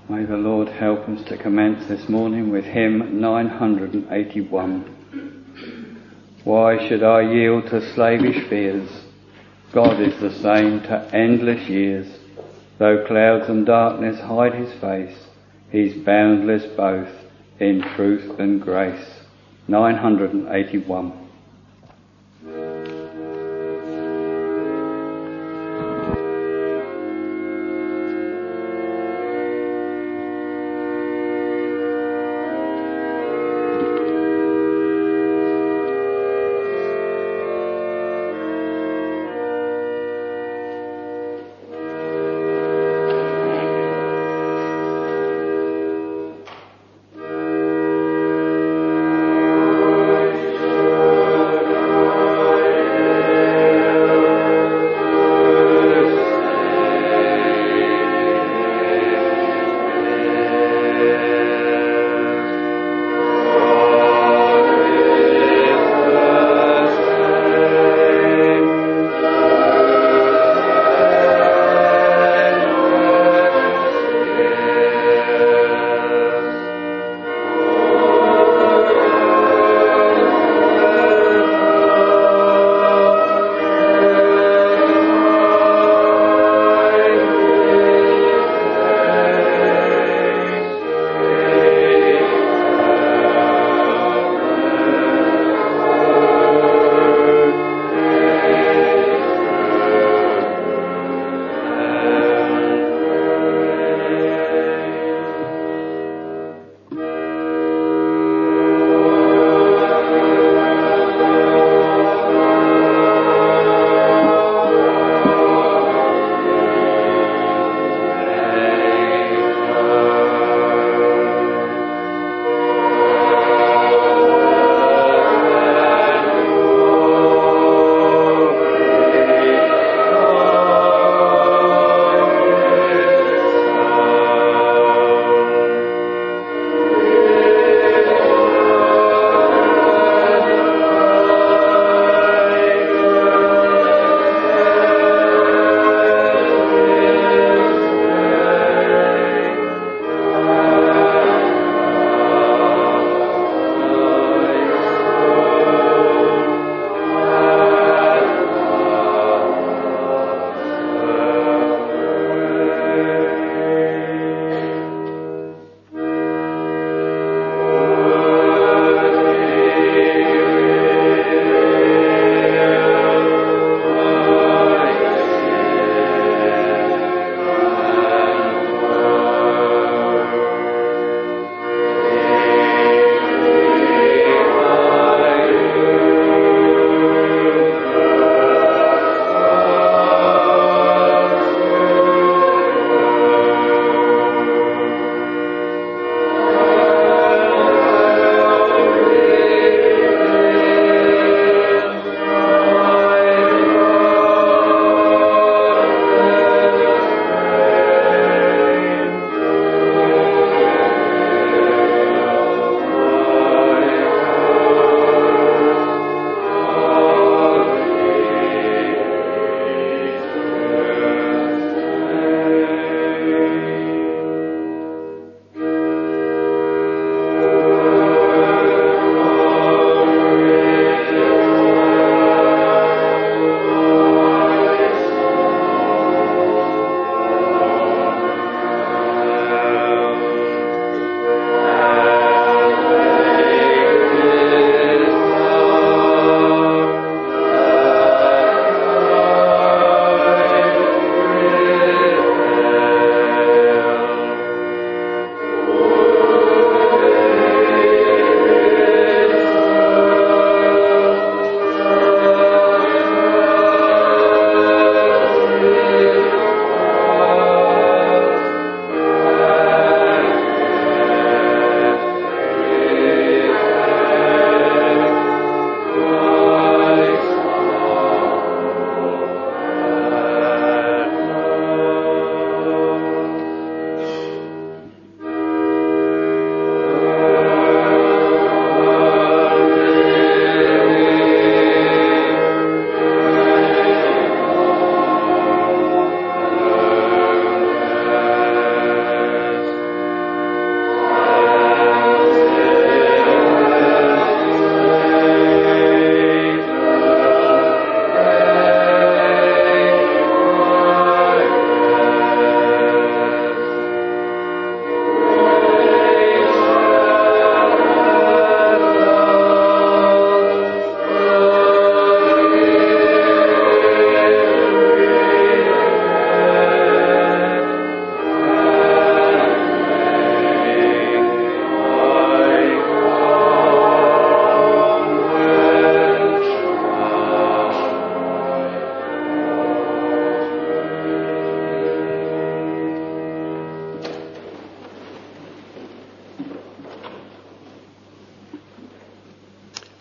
May the Lord help us to commence this morning with hymn 981. Why should I yield to slavish fears? God is the same to endless years. Though clouds and darkness hide his face, he's boundless both in truth and grace. 981.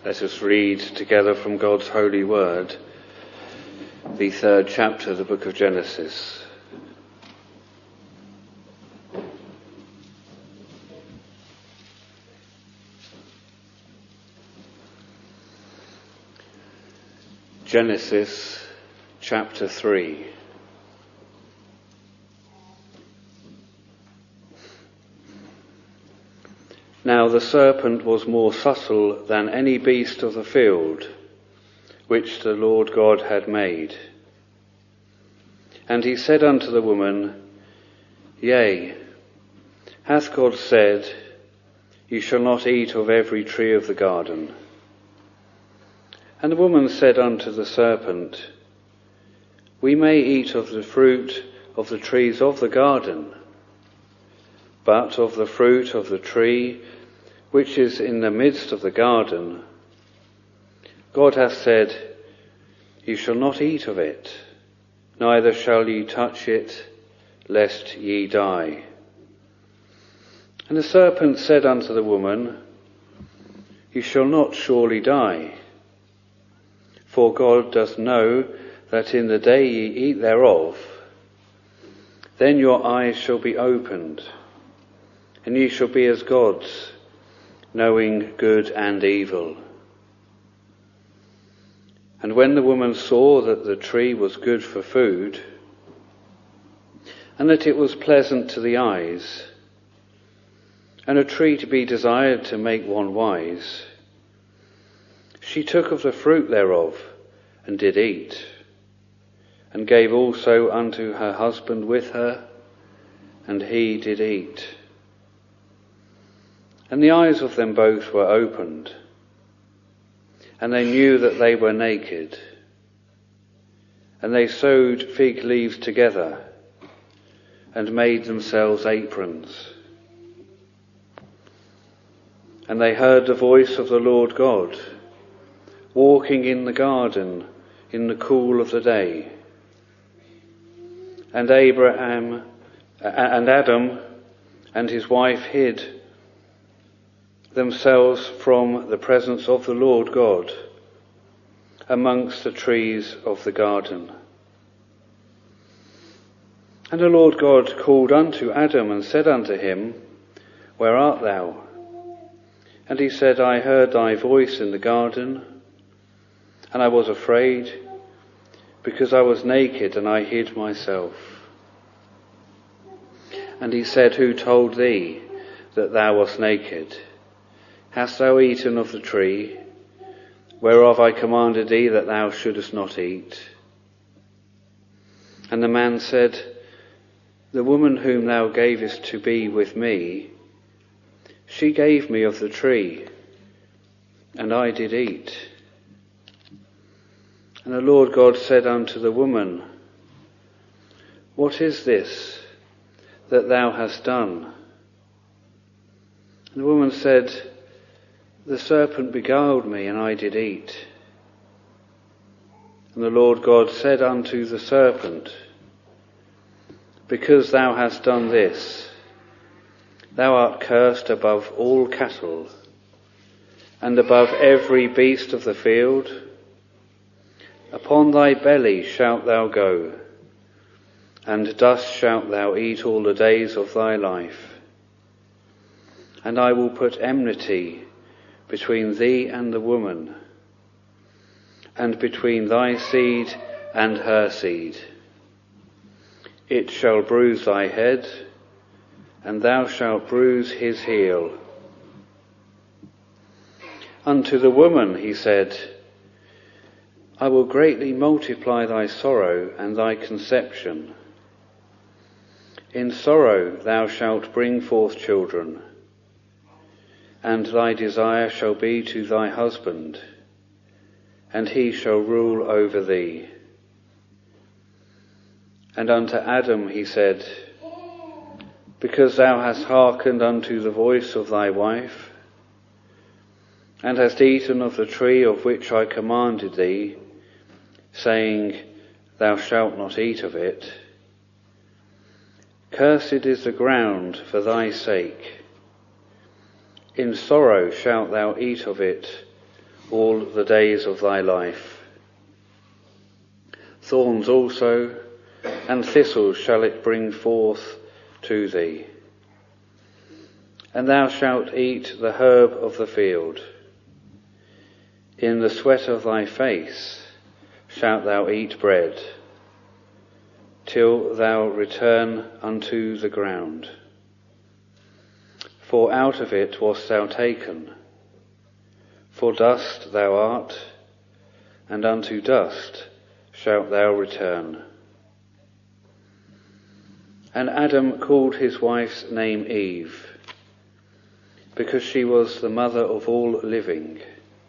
Let us read together from God's holy word, the 3rd chapter of the book of Genesis. Genesis chapter 3. Now the serpent was more subtle than any beast of the field which the Lord God had made. And he said unto the woman, Yea, hath God said, Ye shall not eat of every tree of the garden? And the woman said unto the serpent, We may eat of the fruit of the trees of the garden, but of the fruit of the tree which is in the midst of the garden, God hath said, Ye shall not eat of it, neither shall ye touch it, lest ye die. And the serpent said unto the woman, Ye shall not surely die. For God doth know that in the day ye eat thereof, then your eyes shall be opened, and ye shall be as gods, knowing good and evil. And when the woman saw that the tree was good for food, and that it was pleasant to the eyes, and a tree to be desired to make one wise, she took of the fruit thereof, and did eat, and gave also unto her husband with her, and he did eat. And the eyes of them both were opened, and they knew that they were naked. And they sewed fig leaves together, and made themselves aprons. And they heard the voice of the Lord God, walking in the garden in the cool of the day. And Adam and his wife hid themselves from the presence of the Lord God amongst the trees of the garden. And the Lord God called unto Adam and said unto him, Where art thou? And he said, I heard thy voice in the garden, and I was afraid, because I was naked, and I hid myself. And he said, Who told thee that thou wast naked? Hast thou eaten of the tree, whereof I commanded thee that thou shouldest not eat? And the man said, The woman whom thou gavest to be with me, she gave me of the tree, and I did eat. And the Lord God said unto the woman, What is this that thou hast done? And the woman said, The serpent beguiled me, and I did eat. And the Lord God said unto the serpent, Because thou hast done this, thou art cursed above all cattle, and above every beast of the field. Upon thy belly shalt thou go, and dust shalt thou eat all the days of thy life. And I will put enmity between thee and the woman, and between thy seed and her seed. It shall bruise thy head, and thou shalt bruise his heel. Unto the woman he said, I will greatly multiply thy sorrow and thy conception. In sorrow thou shalt bring forth children, and thy desire shall be to thy husband, and he shall rule over thee. And unto Adam he said, Because thou hast hearkened unto the voice of thy wife, and hast eaten of the tree of which I commanded thee, saying, Thou shalt not eat of it, cursed is the ground for thy sake. In sorrow shalt thou eat of it all the days of thy life. Thorns also and thistles shall it bring forth to thee. And thou shalt eat the herb of the field. In the sweat of thy face shalt thou eat bread, till thou return unto the ground. For out of it wast thou taken. For dust thou art, and unto dust shalt thou return. And Adam called his wife's name Eve, because she was the mother of all living.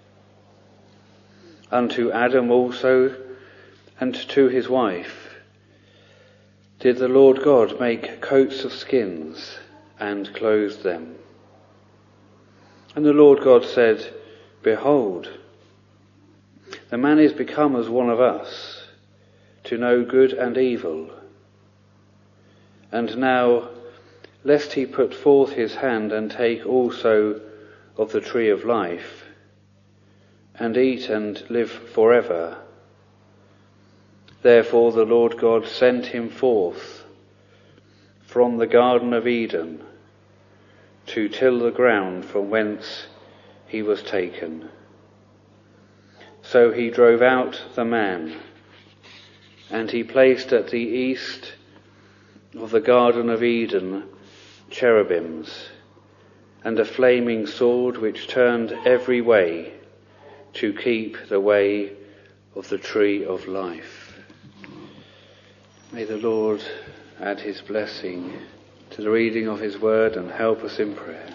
Unto Adam also, and to his wife, did the Lord God make coats of skins, and clothed them. And the Lord God said, Behold, the man is become as one of us, to know good and evil. And now, lest he put forth his hand and take also of the tree of life, and eat and live forever. Therefore the Lord God sent him forth from the Garden of Eden to till the ground from whence he was taken. So he drove out the man, and he placed at the east of the Garden of Eden cherubims, and a flaming sword which turned every way to keep the way of the tree of life. May the Lord add his blessing to the reading of his word and help us in prayer.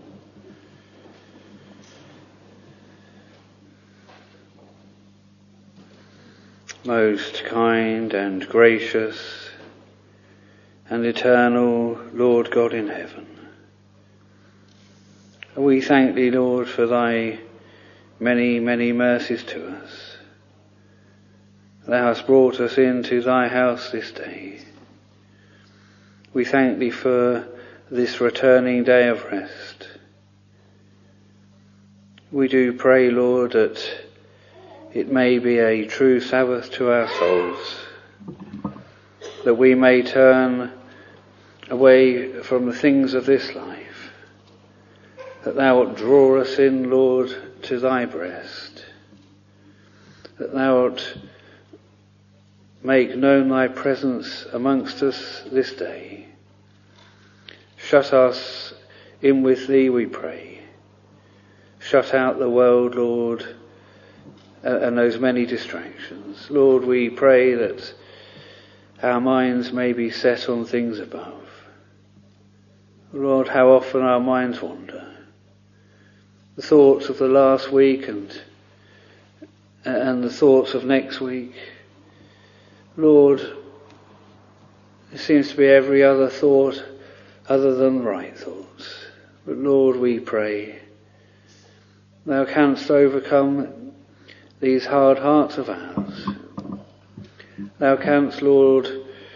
Most kind and gracious and eternal Lord God in heaven, we thank thee, Lord, for thy many, many mercies to us. Thou hast brought us into thy house this day. We thank thee for this returning day of rest. We do pray, Lord, that it may be a true Sabbath to our souls, that we may turn away from the things of this life, that thou wilt draw us in, Lord, to thy breast, that thou wilt make known thy presence amongst us this day. Shut us in with thee, we pray. Shut out the world, Lord, and those many distractions. Lord, we pray that our minds may be set on things above. Lord, how often our minds wander. The thoughts of the last week and the thoughts of next week. Lord, it seems to be every other thought other than right thoughts. But Lord, we pray, thou canst overcome these hard hearts of ours. Thou canst, Lord,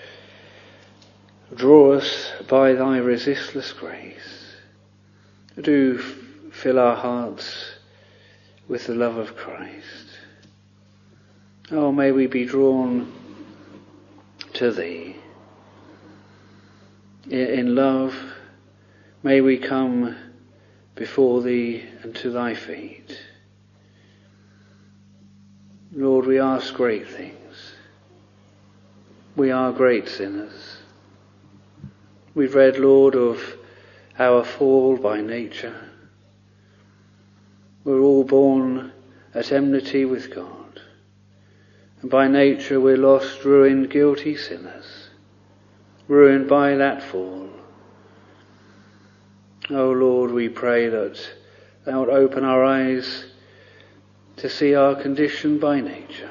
draw us by thy resistless grace. Do fill our hearts with the love of Christ. Oh, may we be drawn to thee. In love, may we come before thee and to thy feet. Lord, we ask great things. We are great sinners. We've read, Lord, of our fall by nature. We're all born at enmity with God. And by nature we're lost, ruined, guilty sinners, ruined by that fall. Oh Lord, we pray that thou wilt open our eyes to see our condition by nature.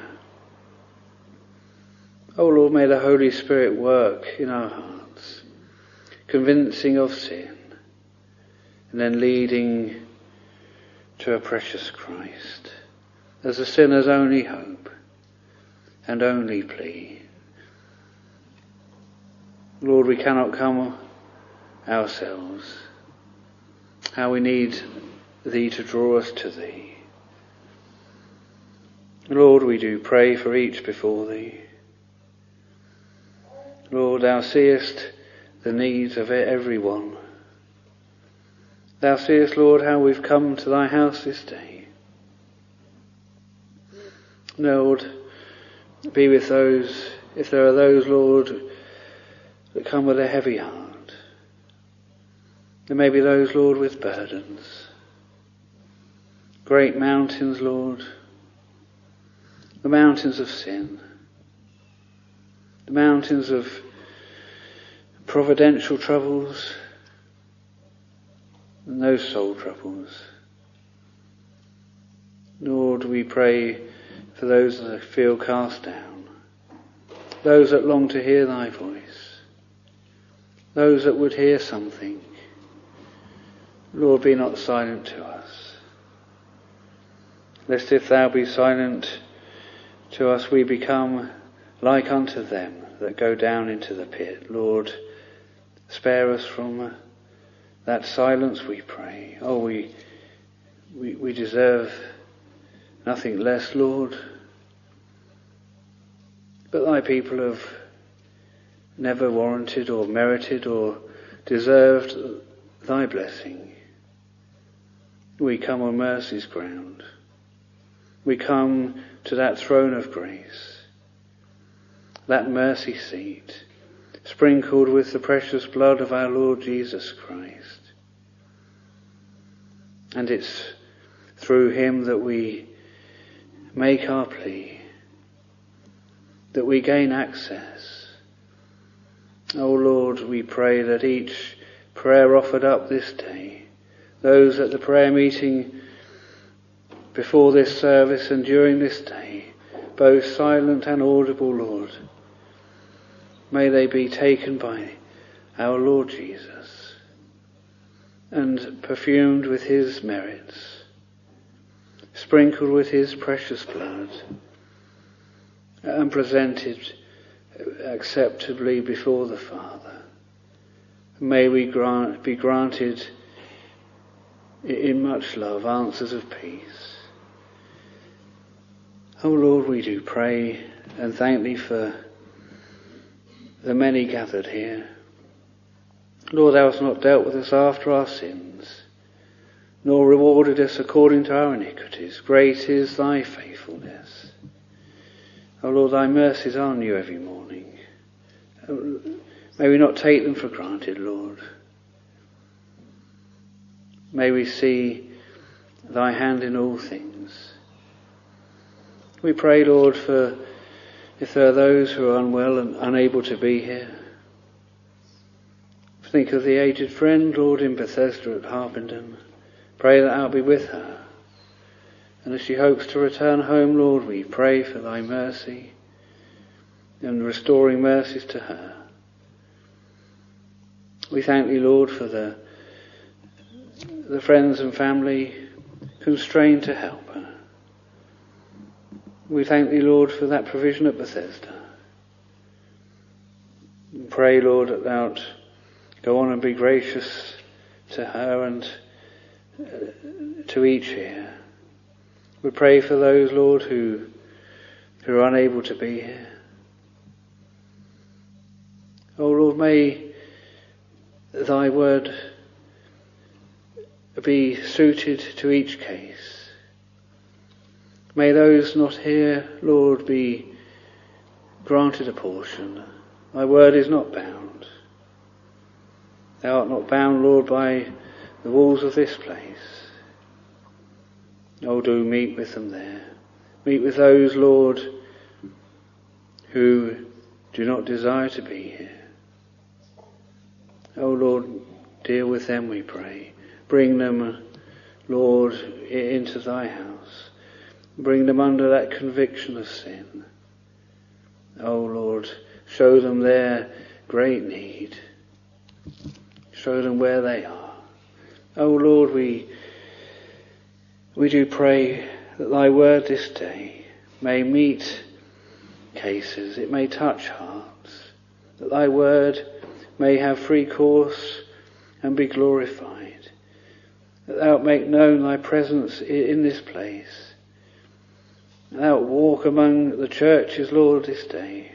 Oh Lord, may the Holy Spirit work in our hearts, convincing of sin, and then leading to a precious Christ, as a sinner's only hope and only plea. Lord, we cannot come ourselves. How we need thee to draw us to thee. Lord, we do pray for each before thee. Lord, thou seest the needs of everyone. Thou seest, Lord, how we've come to thy house this day. Lord, be with those, if there are those, Lord, that come with a heavy heart. There may be those, Lord, with burdens. Great mountains, Lord, the mountains of sin, the mountains of providential troubles, and those soul troubles. Lord, we pray for those that feel cast down, those that long to hear thy voice, those that would hear something. Lord, be not silent to us, lest if thou be silent to us, we become like unto them that go down into the pit. Lord, spare us from that silence, we pray. Oh, we deserve nothing less, Lord. But thy people have never warranted or merited or deserved thy blessing. We come on mercy's ground. We come to that throne of grace, that mercy seat, sprinkled with the precious blood of our Lord Jesus Christ. And it's through him that we make our plea, that we gain access. O Lord, we pray that each prayer offered up this day, those at the prayer meeting before this service and during this day, both silent and audible, Lord, may they be taken by our Lord Jesus and perfumed with his merits, sprinkled with his precious blood, and presented acceptably before the Father. May we be granted in much love answers of peace. O Lord, we do pray and thank thee for the many gathered here. Lord, thou hast not dealt with us after our sins, nor rewarded us according to our iniquities. Great is thy faithfulness. O Lord, thy mercies are new every morning. May we not take them for granted, Lord. May we see thy hand in all things. We pray, Lord, for if there are those who are unwell and unable to be here. Think of the aged friend, Lord, in Bethesda at Harpenden. Pray that thou be with her. And as she hopes to return home, Lord, we pray for thy mercy and restoring mercies to her. We thank thee, Lord, for the friends and family constrained to help her. We thank thee, Lord, for that provision at Bethesda. We pray, Lord, that thou go on and be gracious to her and to each here. We pray for those, Lord, who are unable to be here. Oh, Lord, may thy word be suited to each case. May those not here, Lord, be granted a portion. Thy word is not bound. Thou art not bound, Lord, by the walls of this place. Oh, do meet with them there. Meet with those, Lord, who do not desire to be here. Oh, Lord, deal with them, we pray. Bring them, Lord, into thy house. Bring them under that conviction of sin. Oh, Lord, show them their great need. Show them where they are. Oh, Lord, we do pray that thy word this day may meet cases, it may touch hearts, that thy word may have free course and be glorified, that thou make known thy presence in this place, Thou walk among the churches, Lord, this day.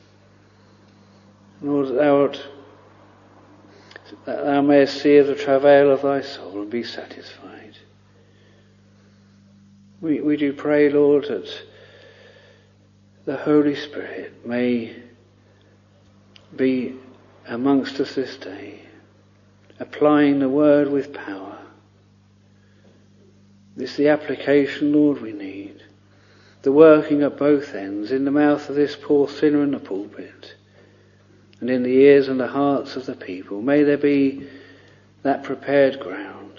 Lord, that thou mayest see the travail of thy soul and be satisfied. We do pray, Lord, that the Holy Spirit may be amongst us this day, applying the word with power. This is the application, Lord, we need. The working at both ends, in the mouth of this poor sinner in the pulpit, and in the ears and the hearts of the people. May there be that prepared ground,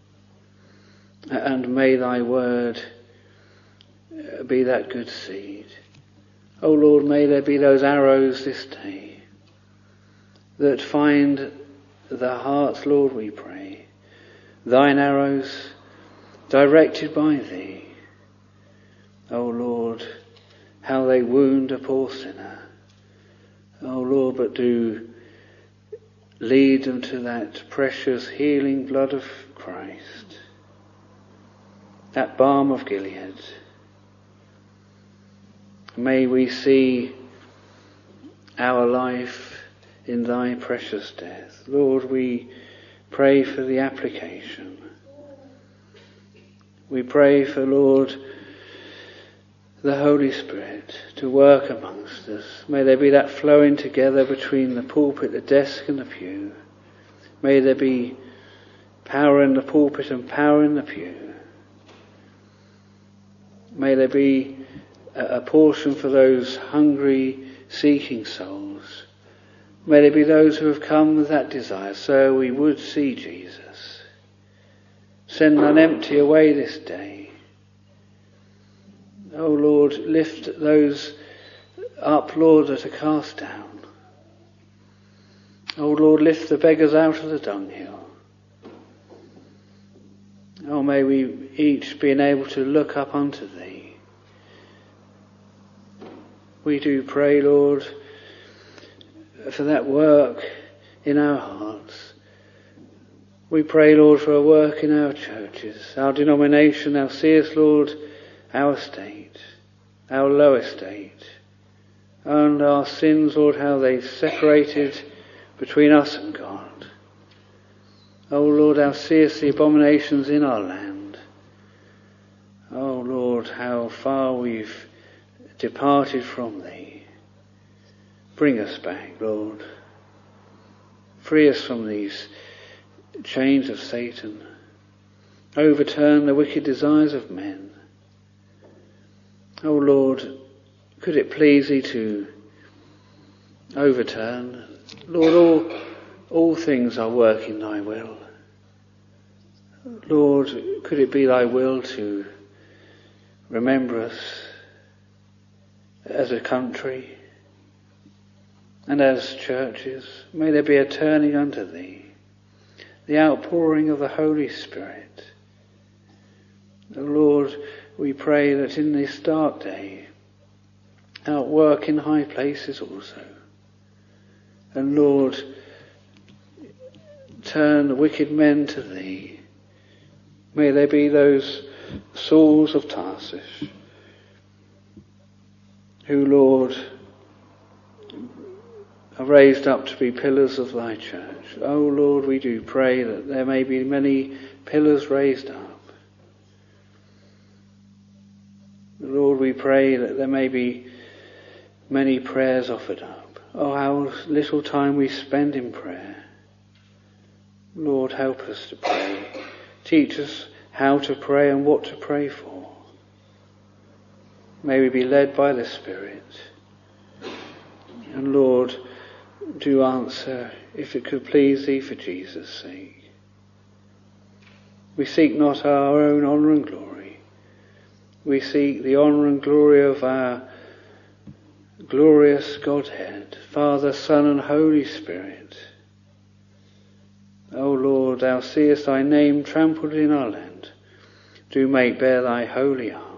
and may thy word be that good seed. O Lord, may there be those arrows this day that find the hearts, Lord, we pray. Thine arrows directed by thee. O Lord, how they wound a poor sinner. O Lord, but do lead them to that precious healing blood of Christ, that balm of Gilead. May we see our life in thy precious death. Lord, we pray for the application. We pray for, Lord, the Holy Spirit to work amongst us. May there be that flowing together between the pulpit, the desk and the pew. May there be power in the pulpit and power in the pew. May there be a portion for those hungry, seeking souls. May there be those who have come with that desire, so we would see Jesus. Send none empty away this day. O Lord, lift those up, Lord, that are cast down. O Lord, lift the beggars out of the dunghill. Oh, may we each be able to look up unto thee. We do pray, Lord, for that work in our hearts. We pray, Lord, for a work in our churches, our denomination. Thou seest, Lord, our state, our low estate, and our sins, Lord, how they've separated between us and God. O Lord, thou seest the abominations in our land. O Lord, how far we've departed from thee. Bring us back, Lord. Free us from these chains of Satan. Overturn the wicked desires of men. O Lord, could it please thee to overturn? Lord, all things are working thy will. Lord, could it be thy will to remember us as a country and as churches? May there be a turning unto thee, the outpouring of the Holy Spirit. O Lord, we pray that in this dark day, outwork in high places also. And Lord, turn the wicked men to thee. May there be those Sauls of Tarsus who, Lord, are raised up to be pillars of thy church. O Lord, we do pray that there may be many pillars raised up. Lord, we pray that there may be many prayers offered up. Oh, how little time we spend in prayer. Lord, help us to pray. Teach us how to pray and what to pray for. May we be led by the Spirit. And Lord, do answer if it could please thee for Jesus' sake. We seek not our own honour and glory. We seek the honour and glory of our glorious Godhead, Father, Son and Holy Spirit. O Lord, thou seest thy name trampled in our land. Do make bare thy holy arm.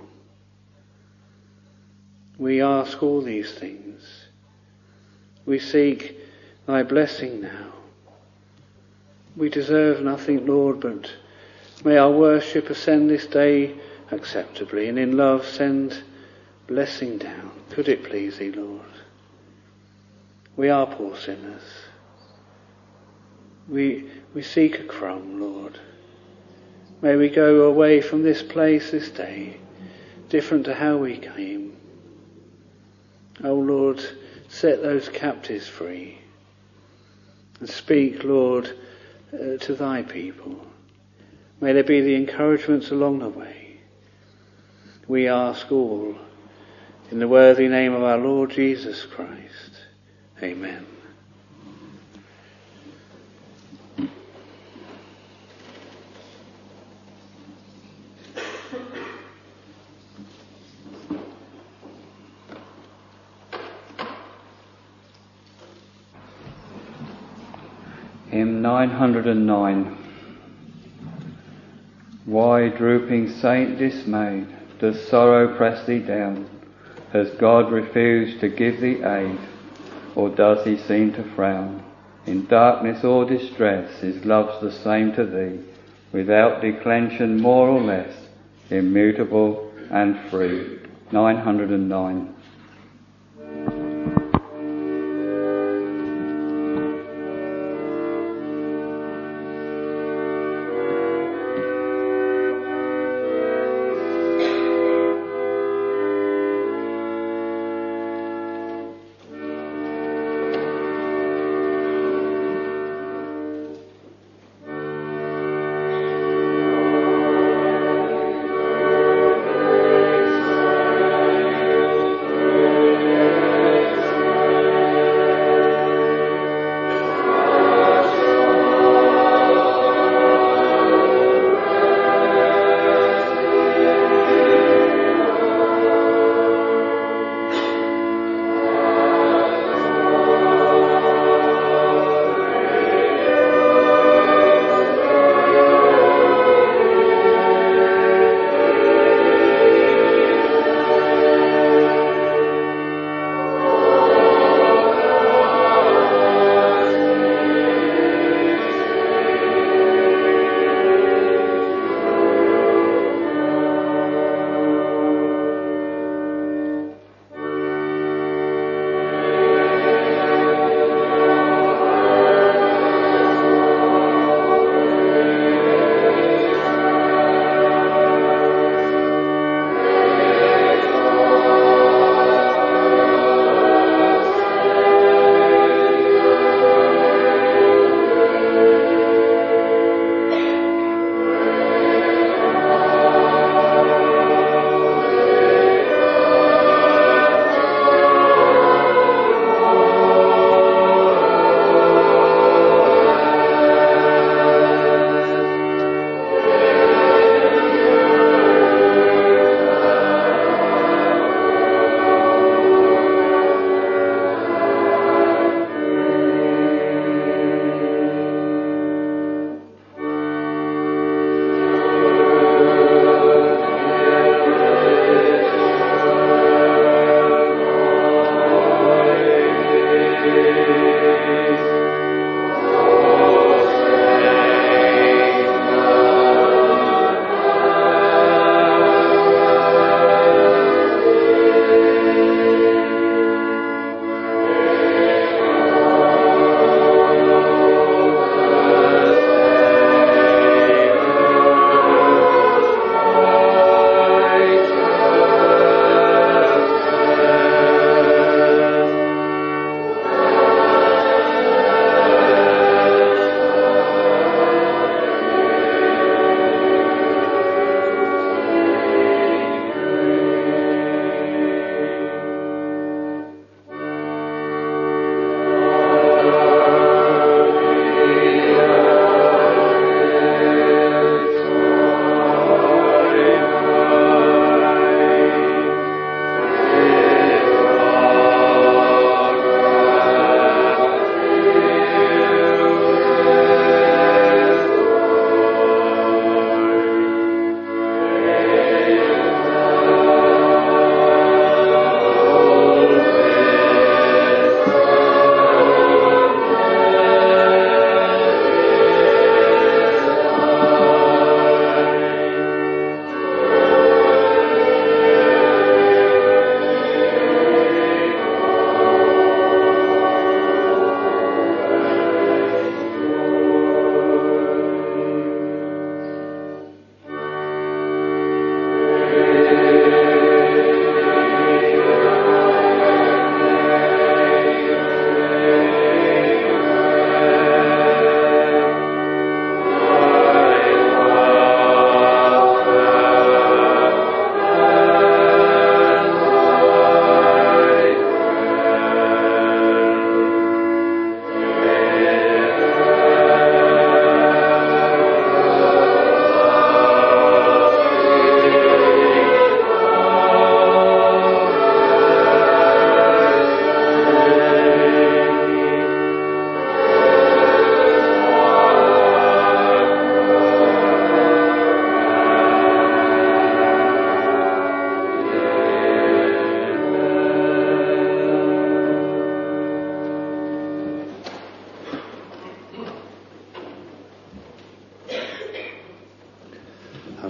We ask all these things. We seek thy blessing now. We deserve nothing, Lord, but may our worship ascend this day acceptably, and in love send blessing down. Could it please thee, Lord? We are poor sinners. We seek a crumb, Lord. May we go away from this place this day, different to how we came. Oh Lord, set those captives free. And speak, Lord, to thy people. May there be the encouragements along the way. We ask all in the worthy name of our Lord Jesus Christ. Amen. Hymn 909. Why, drooping saint dismayed, does sorrow press thee down? Has God refused to give thee aid, or does he seem to frown? In darkness or distress his love's the same to thee, without declension more or less, immutable and free. 909.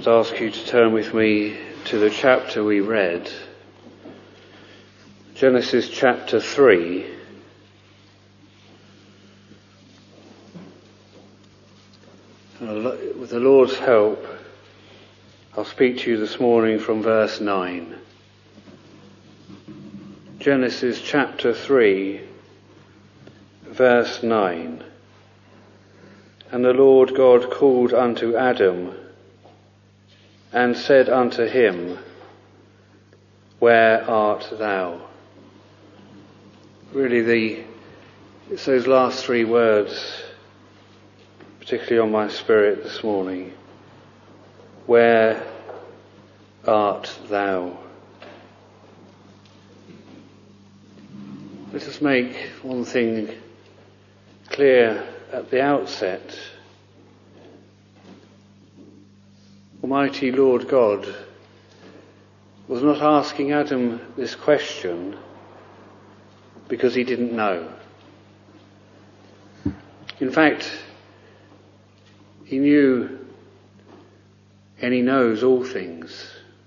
I'd ask you to turn with me to the chapter we read, Genesis chapter 3. With the Lord's help, I'll speak to you this morning from verse 9. Genesis chapter 3, verse 9. And the Lord God called unto Adam, and said unto him, Where art thou? Really, it's those last three words, particularly on my spirit this morning. Where art thou? Let us make one thing clear at the outset. Almighty Lord God was not asking Adam this question because he didn't know. In fact, he knew and he knows all things.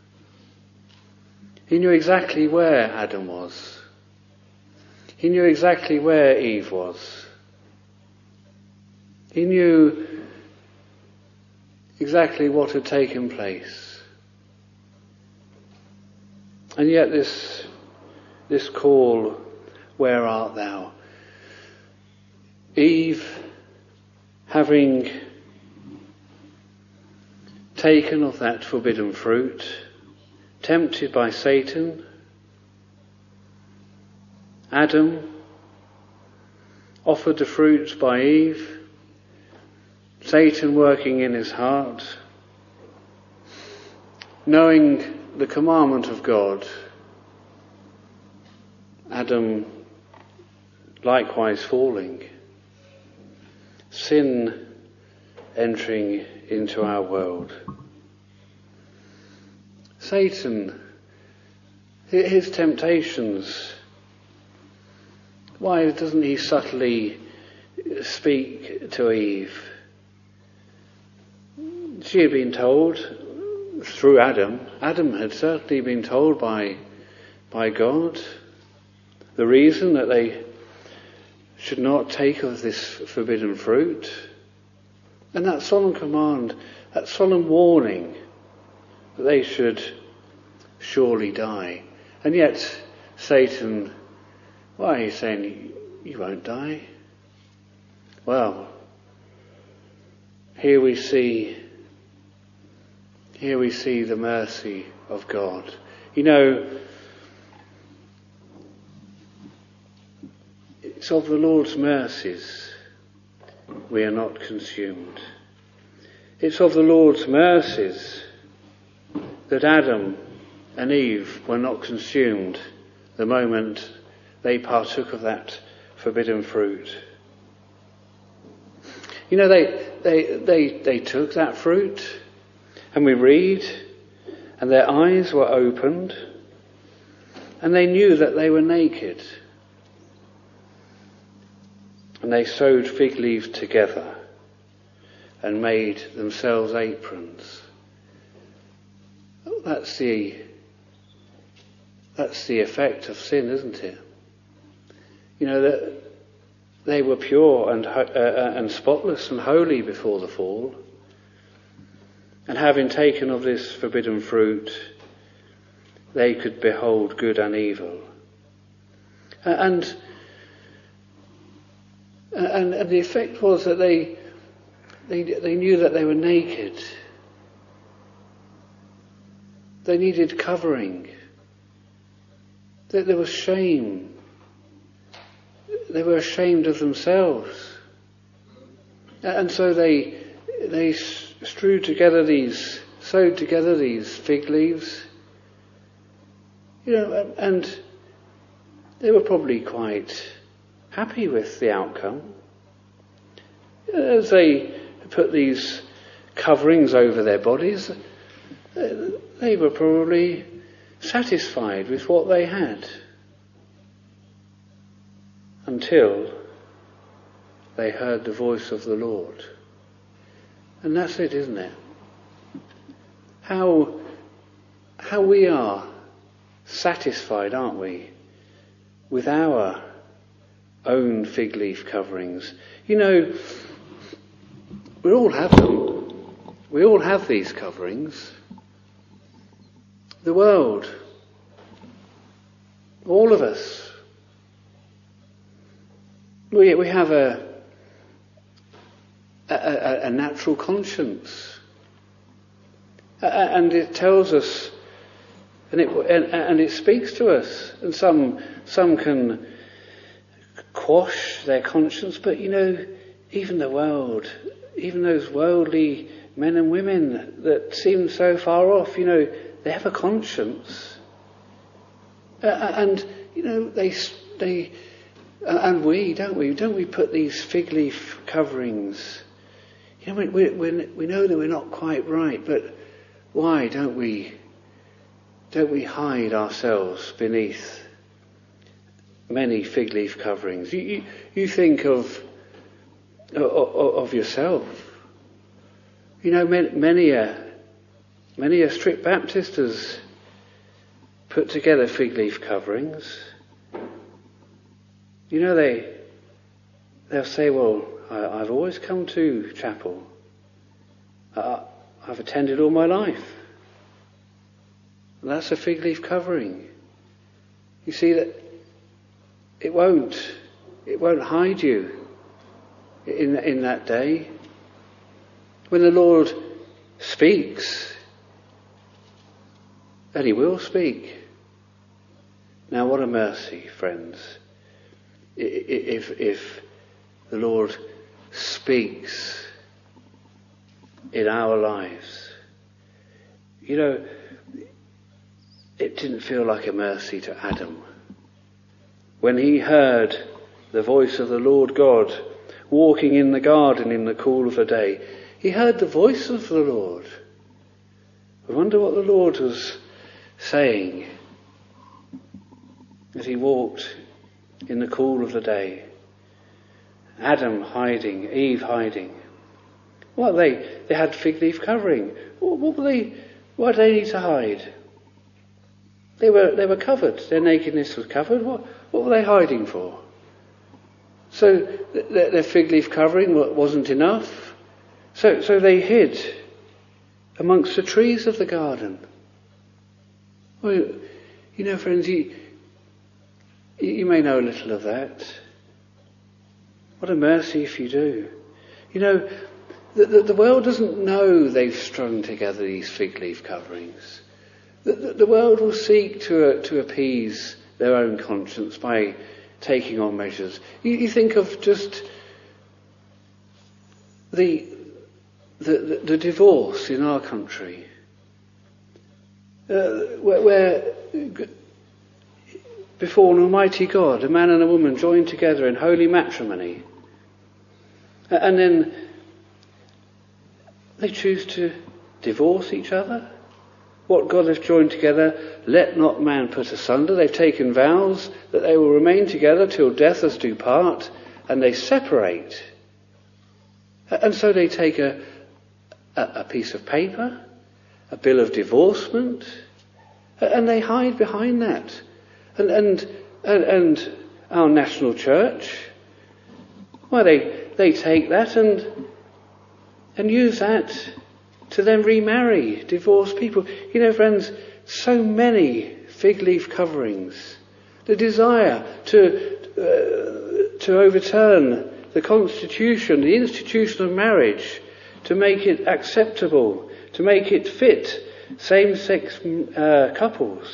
He knew exactly where Adam was. He knew exactly where Eve was. He knew exactly what had taken place. And yet this call, where art thou? Eve, having taken of that forbidden fruit, tempted by Satan, Adam offered the fruit by Eve, Satan working in his heart, knowing the commandment of God, Adam likewise falling, sin entering into our world. Satan, his temptations, why doesn't he subtly speak to Eve? She had been told through Adam. Adam had certainly been told by God the reason that they should not take of this forbidden fruit. And that solemn command, that solemn warning that they should surely die. And yet Satan, why he's saying you won't die? Well, here we see the mercy of God. You know, it's of the Lord's mercies we are not consumed. It's of the Lord's mercies that Adam and Eve were not consumed the moment they partook of that forbidden fruit. You know, they took that fruit, and we read, and their eyes were opened, and they knew that they were naked. And they sewed fig leaves together and made themselves aprons. Oh, that's the effect of sin, isn't it? You know, that they were pure and spotless and holy before the fall. And having taken of this forbidden fruit, they could behold good and evil. And the effect was that they knew that they were naked. They needed covering. That there was shame. They were ashamed of themselves. And so they sewed together these fig leaves. You know, and they were probably quite happy with the outcome. As they put these coverings over their bodies, they were probably satisfied with what they had. Until they heard the voice of the Lord. And that's it, isn't it? how we are satisfied, aren't we, with our own fig leaf coverings. You know, we all have them. We all have these coverings. The world, all of us, we have a natural conscience, and it tells us, and it speaks to us. And some can quash their conscience, but you know, even the world, even those worldly men and women that seem so far off, you know, they have a conscience, and you know they and we don't we put these fig leaf coverings. You know, we know that we're not quite right, but why don't we hide ourselves beneath many fig leaf coverings? You think of yourself. You know, many a strict Baptist has put together fig leaf coverings. You know, they'll say, well, I've always come to chapel. I've attended all my life. And that's a fig leaf covering. You see that it won't hide you in that day. When the Lord speaks, and He will speak. Now, what a mercy, friends, if the Lord speaks in our lives. You know, it didn't feel like a mercy to Adam when he heard the voice of the Lord God walking in the garden in the cool of the day. He heard the voice of the Lord. I wonder what the Lord was saying as he walked in the cool of the day. Adam hiding, Eve hiding. Well, they had fig leaf covering. What were they? Why did they need to hide? They were covered. Their nakedness was covered. What were they hiding for? So their fig leaf covering wasn't enough. So they hid amongst the trees of the garden. Well, you know, friends, you may know a little of that. What a mercy if you do. You know, the world doesn't know they've strung together these fig leaf coverings. The world will seek to appease their own conscience by taking on measures. You think of just the divorce in our country, where before an almighty God, a man and a woman joined together in holy matrimony, and then they choose to divorce each other. What God has joined together, let not man put asunder. They've taken vows that they will remain together till death us do part, and they separate. And so they take a piece of paper, a bill of divorcement, and they hide behind that. And our national church, well, they take that and use that to then remarry divorced people. You know, friends, so many fig leaf coverings. The desire to overturn the constitution, the institution of marriage, to make it acceptable, to make it fit same-sex couples.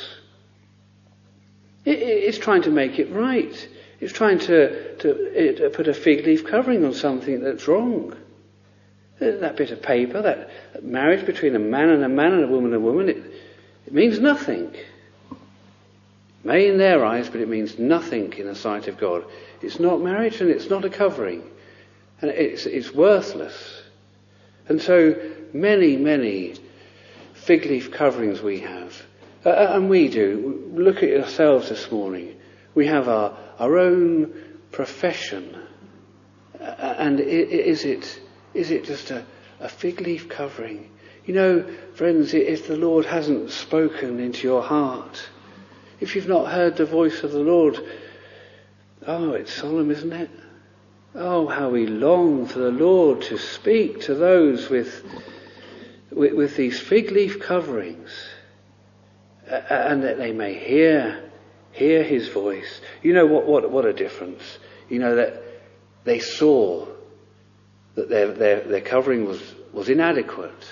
It's trying to make it right. It's trying to put a fig leaf covering on something that's wrong. That bit of paper, that marriage between a man and a woman and a woman, it means nothing. It may in their eyes, but it means nothing in the sight of God. It's not marriage and it's not a covering. And it's worthless. And so many fig leaf coverings we have. And we do. Look at ourselves this morning. We have our own profession. And is it just a fig leaf covering? You know, friends, if the Lord hasn't spoken into your heart, if you've not heard the voice of the Lord, oh, it's solemn, isn't it? Oh, how we long for the Lord to speak to those with these fig leaf coverings, and that they may hear his voice. You know what a difference. You know that they saw that their covering was inadequate.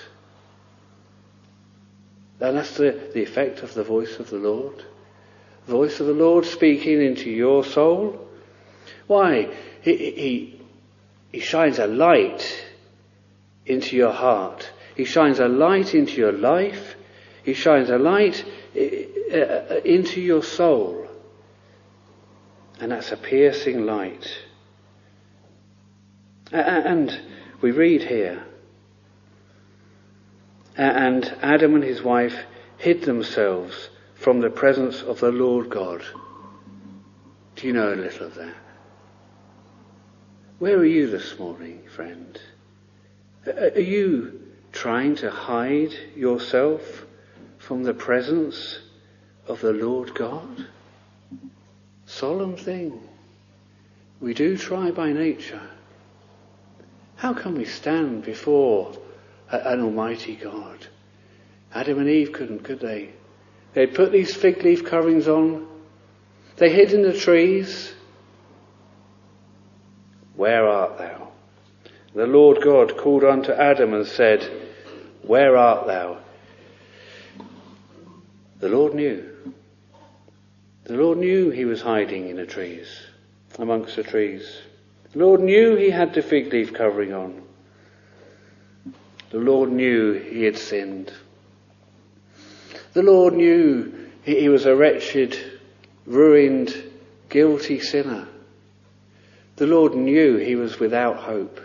And that's the effect of the voice of the Lord. The voice of the Lord speaking into your soul. Why? He shines a light into your heart. He shines a light into your life. He shines a light into your soul. And that's a piercing light. And we read here, and Adam and his wife hid themselves from the presence of the Lord God. Do you know a little of that? Where are you this morning, friend? Are you trying to hide yourself from the presence of the Lord God? Solemn thing. We do try by nature. How can we stand before an almighty God? Adam and Eve couldn't, could they? They'd put these fig leaf coverings on. They hid in the trees. Where art thou? The Lord God called unto Adam and said, Where art thou? The Lord knew. The Lord knew he was hiding in the trees, amongst the trees. The Lord knew he had the fig leaf covering on. The Lord knew he had sinned. The Lord knew he was a wretched, ruined, guilty sinner. The Lord knew he was without hope.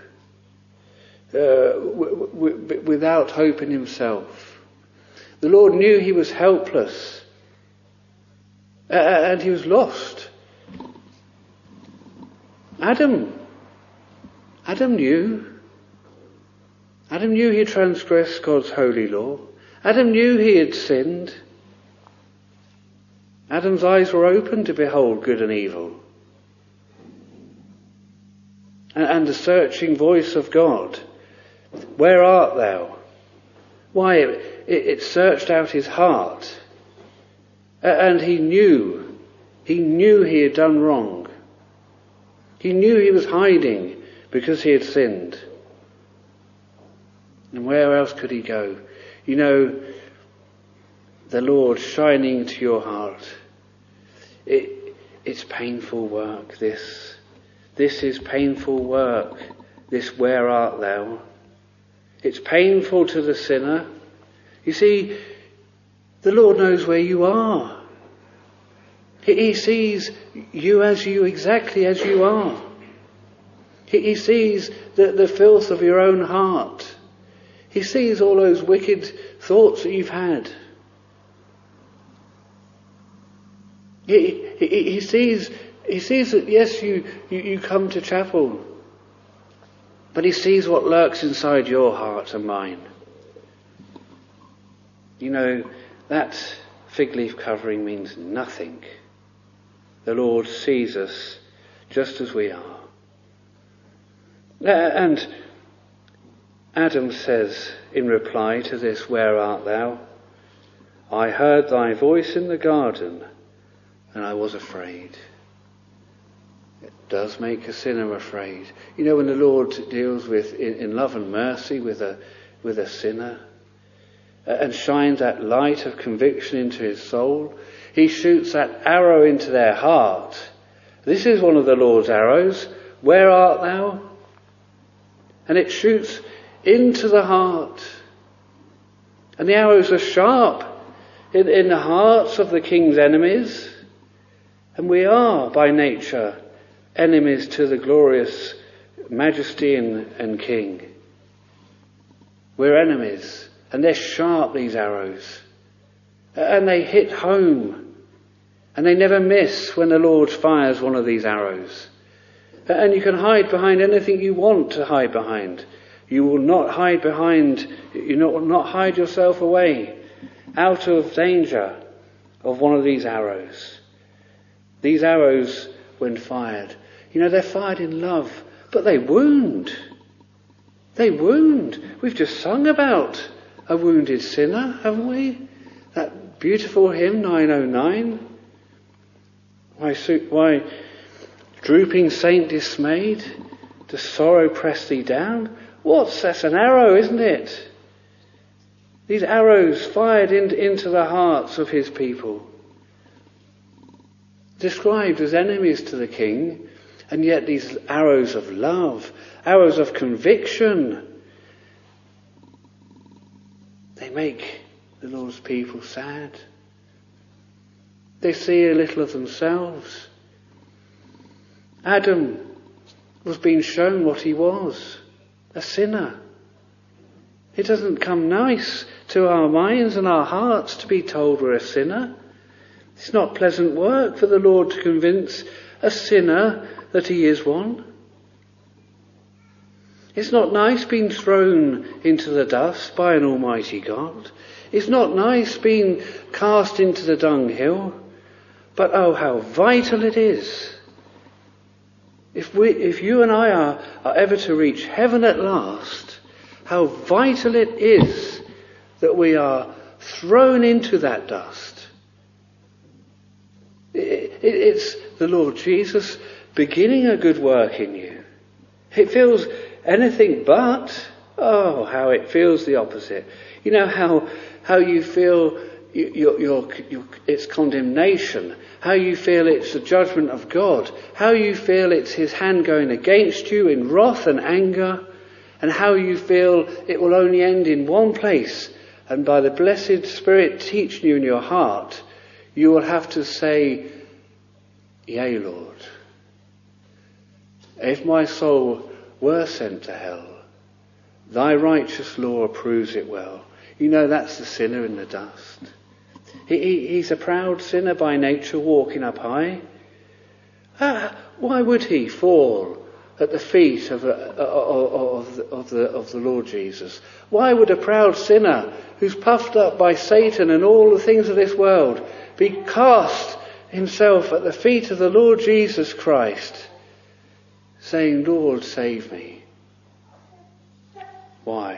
Without hope in himself. The Lord knew he was helpless. And he was lost. Adam knew. Adam knew he had transgressed God's holy law. Adam knew he had sinned. Adam's eyes were open to behold good and evil. And the searching voice of God, Where art thou? Why, it searched out his heart. And he knew he had done wrong. He knew he was hiding because he had sinned. And where else could he go? You know, the Lord shining to your heart. It's painful work, this. This is painful work, this where art thou? It's painful to the sinner. You see, the Lord knows where you are. He sees you exactly as you are. He sees the filth of your own heart. He sees all those wicked thoughts that you've had. He sees that, yes, you come to chapel, but he sees what lurks inside your heart and mine. You know, that fig leaf covering means nothing. The Lord sees us just as we are. And Adam says in reply to this, Where art thou? I heard thy voice in the garden, and I was afraid. It does make a sinner afraid. You know, when the Lord deals with, in love and mercy with a sinner, and shines that light of conviction into his soul, he shoots that arrow into their heart. This is one of the Lord's arrows. Where art thou? And it shoots into the heart. And the arrows are sharp in the hearts of the king's enemies. And we are, by nature, enemies to the glorious majesty and king. We're enemies. And they're sharp, these arrows. And they hit home. And they never miss when the Lord fires one of these arrows. And you can hide behind anything you want to hide behind. You will not hide not hide yourself away out of danger of one of these arrows. These arrows, when fired, they're fired in love, but they wound. They wound. We've just sung about a wounded sinner, haven't we? That beautiful hymn, 909. Why, drooping saint dismayed, does sorrow press thee down? That's an arrow, isn't it? These arrows fired into the hearts of his people. Described as enemies to the king, and yet these arrows of love, arrows of conviction, they make the Lord's people sad. They see a little of themselves. Adam was being shown what he was, a sinner. It doesn't come nice to our minds and our hearts to be told we're a sinner. It's not pleasant work for the Lord to convince a sinner that he is one. It's not nice being thrown into the dust by an almighty God. It's not nice being cast into the dunghill. But oh, how vital it is. If you and I are ever to reach heaven at last, how vital it is that we are thrown into that dust. It's the Lord Jesus beginning a good work in you. It feels anything but, how it feels the opposite. You know how you feel it's condemnation, how you feel it's the judgment of God, how you feel it's his hand going against you in wrath and anger, and how you feel it will only end in one place, and by the blessed Spirit teaching you in your heart, you will have to say, yea, Lord, if my soul were sent to hell, thy righteous law approves it well. That's the sinner in the dust. He's a proud sinner by nature, walking up high. Why would he fall at the feet of the Lord Jesus? Why would a proud sinner who's puffed up by Satan and all the things of this world be cast himself at the feet of the Lord Jesus Christ, saying, Lord, save me? Why?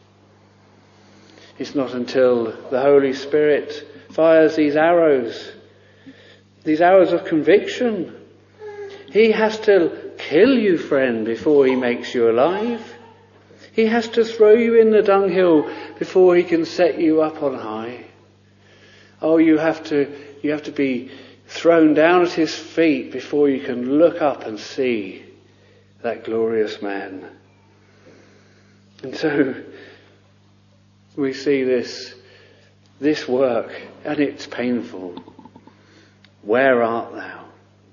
It's not until the Holy Spirit fires these arrows of conviction. He has to kill you, friend, before he makes you alive. He has to throw you in the dunghill before he can set you up on high. Oh, you have to be thrown down at his feet before you can look up and see that glorious man. And so we see this work, and it's painful. Where art thou?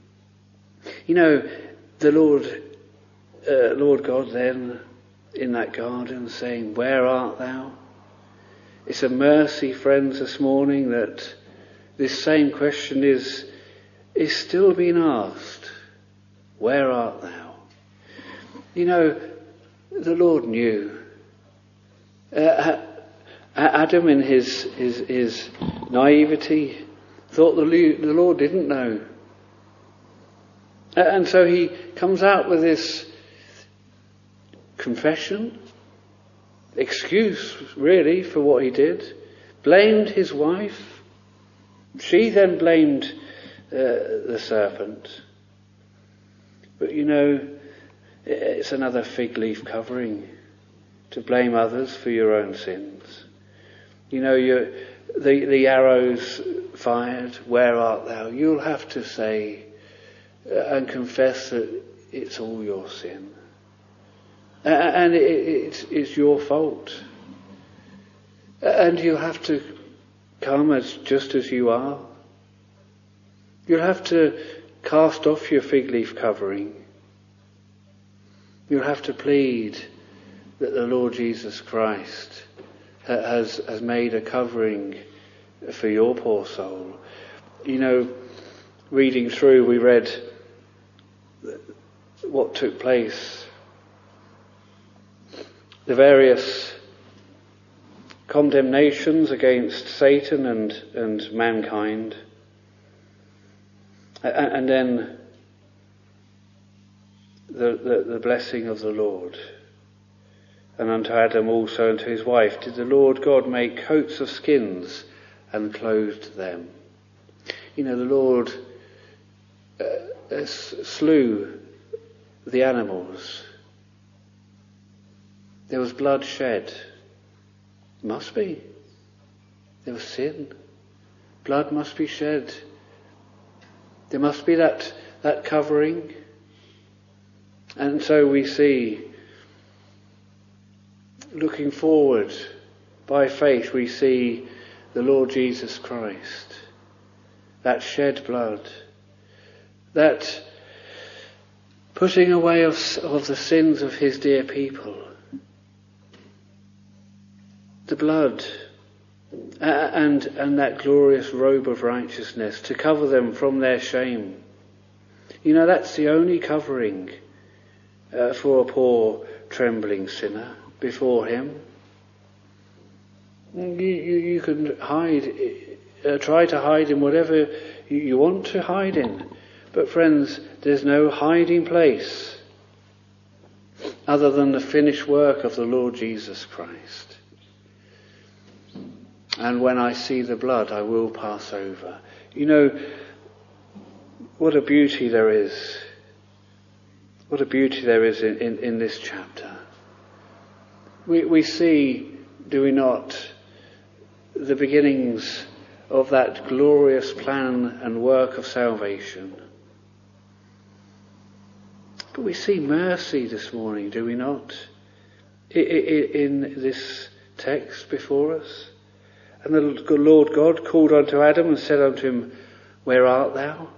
The Lord God then in that garden saying, where art thou? It's a mercy, friends, this morning that this same question is still being asked. Where art thou? The Lord knew. Adam, in his naivety, thought the Lord didn't know. And so he comes out with this confession, excuse really for what he did, blamed his wife. She then blamed the serpent. But it's another fig leaf covering to blame others for your own sins. The arrows fired, where art thou? You'll have to say and confess that it's all your sin. And it's your fault. And you'll have to come just as you are. You'll have to cast off your fig leaf covering. You'll have to plead that the Lord Jesus Christ has made a covering for your poor soul. Reading through, we read what took place the various condemnations against Satan and mankind, and then the blessing of the Lord. And unto Adam also and to his wife did the Lord God make coats of skins and clothed them. The Lord slew the animals. There was blood shed. Must be. There was sin. Blood must be shed. There must be that covering. And so we see, looking forward by faith, we see the Lord Jesus Christ, that shed blood, that putting away of the sins of his dear people, the blood and that glorious robe of righteousness to cover them from their shame. That's the only covering for a poor trembling sinner before him. You can hide, try to hide in whatever you want to hide in. But friends, there's no hiding place other than the finished work of the Lord Jesus Christ. And when I see the blood, I will pass over. What a beauty there is. What a beauty there is in this chapter. We see, do we not, the beginnings of that glorious plan and work of salvation. But we see mercy this morning, do we not, in this text before us? And the Lord God called unto Adam and said unto him, Where art thou?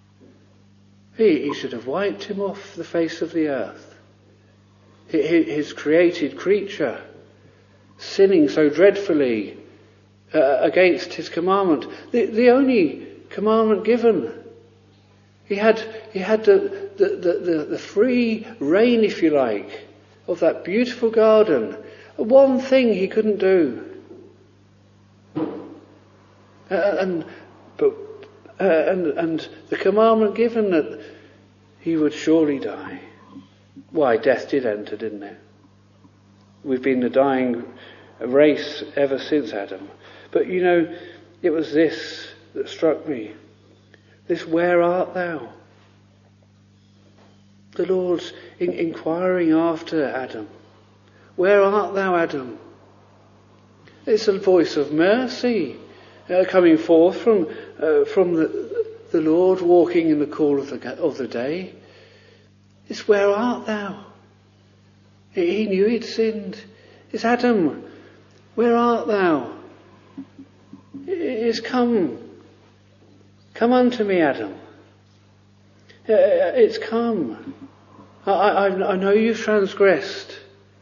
He should have wiped him off the face of the earth. His created creature, sinning so dreadfully against his commandment. The only commandment given. He had the free reign, if you like, of that beautiful garden. One thing he couldn't do. And the commandment given that he would surely die. Why, death did enter, didn't it? We've been the dying race ever since Adam. But it was this that struck me. This, where art thou? The Lord's inquiring after Adam. Where art thou, Adam? It's a voice of mercy coming forth from the Lord, walking in the cool of the day. It's, where art thou? He knew he'd sinned. It's, Adam, where art thou? It's, come unto me, Adam. It's come. I know you've transgressed.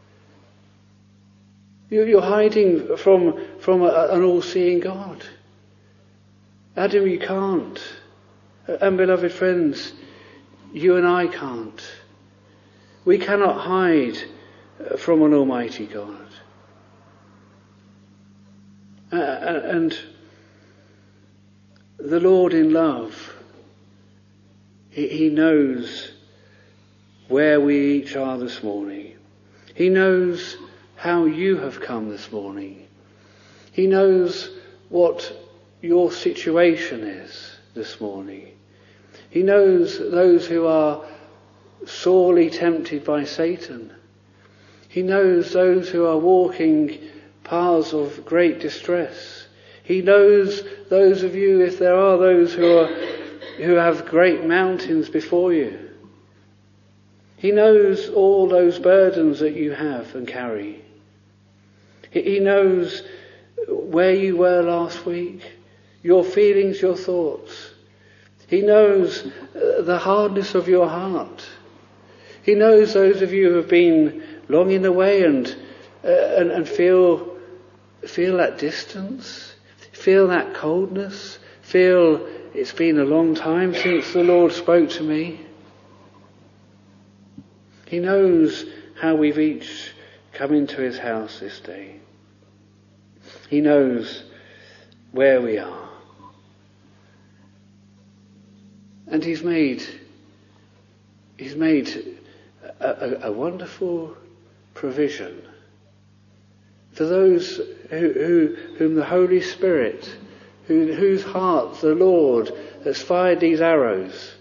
You're hiding from an all-seeing God. Adam, you can't. And beloved friends, you and I can't. We cannot hide from an almighty God. And the Lord in love, He knows where we each are this morning. He knows how you have come this morning. He knows what your situation is this morning. He knows those who are sorely tempted by Satan. He knows those who are walking paths of great distress. He knows those of you, if there are those who have great mountains before you. He knows all those burdens that you have and carry. He knows where you were last week, your feelings, your thoughts. He knows the hardness of your heart. He knows those of you who have been long in the way and feel that distance, feel that coldness, feel it's been a long time since the Lord spoke to me. He knows how we've each come into his house this day. He knows where we are. And he's made a wonderful provision for those whom the Holy Spirit, whose heart the Lord has fired these arrows.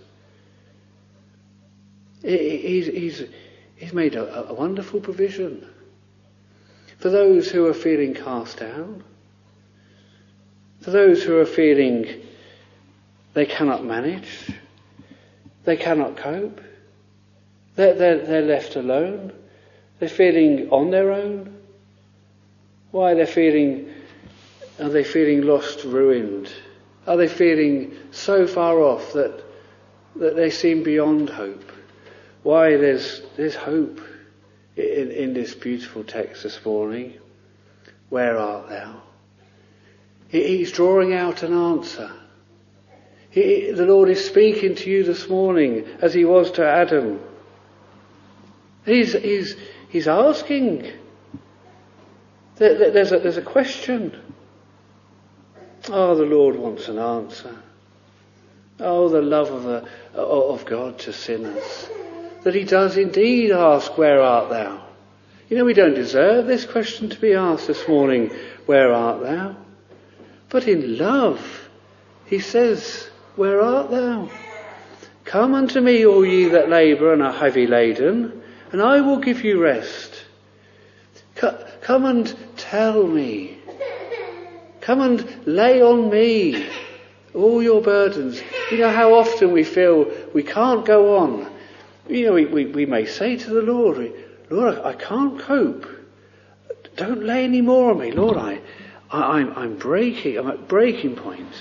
He's made a wonderful provision for those who are feeling cast down, for those who are feeling they cannot manage, they cannot cope, they're left alone, they're feeling on their own. Why are they feeling lost, ruined? Are they feeling so far off that they seem beyond hope? Why, there's hope in this beautiful text this morning. Where art thou? He's drawing out an answer. The Lord is speaking to you this morning as he was to Adam. He's asking. There's a question. Oh, the Lord wants an answer. Oh, the love of God to sinners. That he does indeed ask, where art thou? You know, we don't deserve this question to be asked this morning, where art thou? But in love, he says, where art thou? Come unto me, all ye that labour and are heavy laden, and I will give you rest. Come and tell me. Come and lay on me all your burdens. You know how often we feel we can't go on. You know, we may say to the Lord, Lord, I can't cope. Don't lay any more on me. Lord, I'm breaking. I'm at breaking point.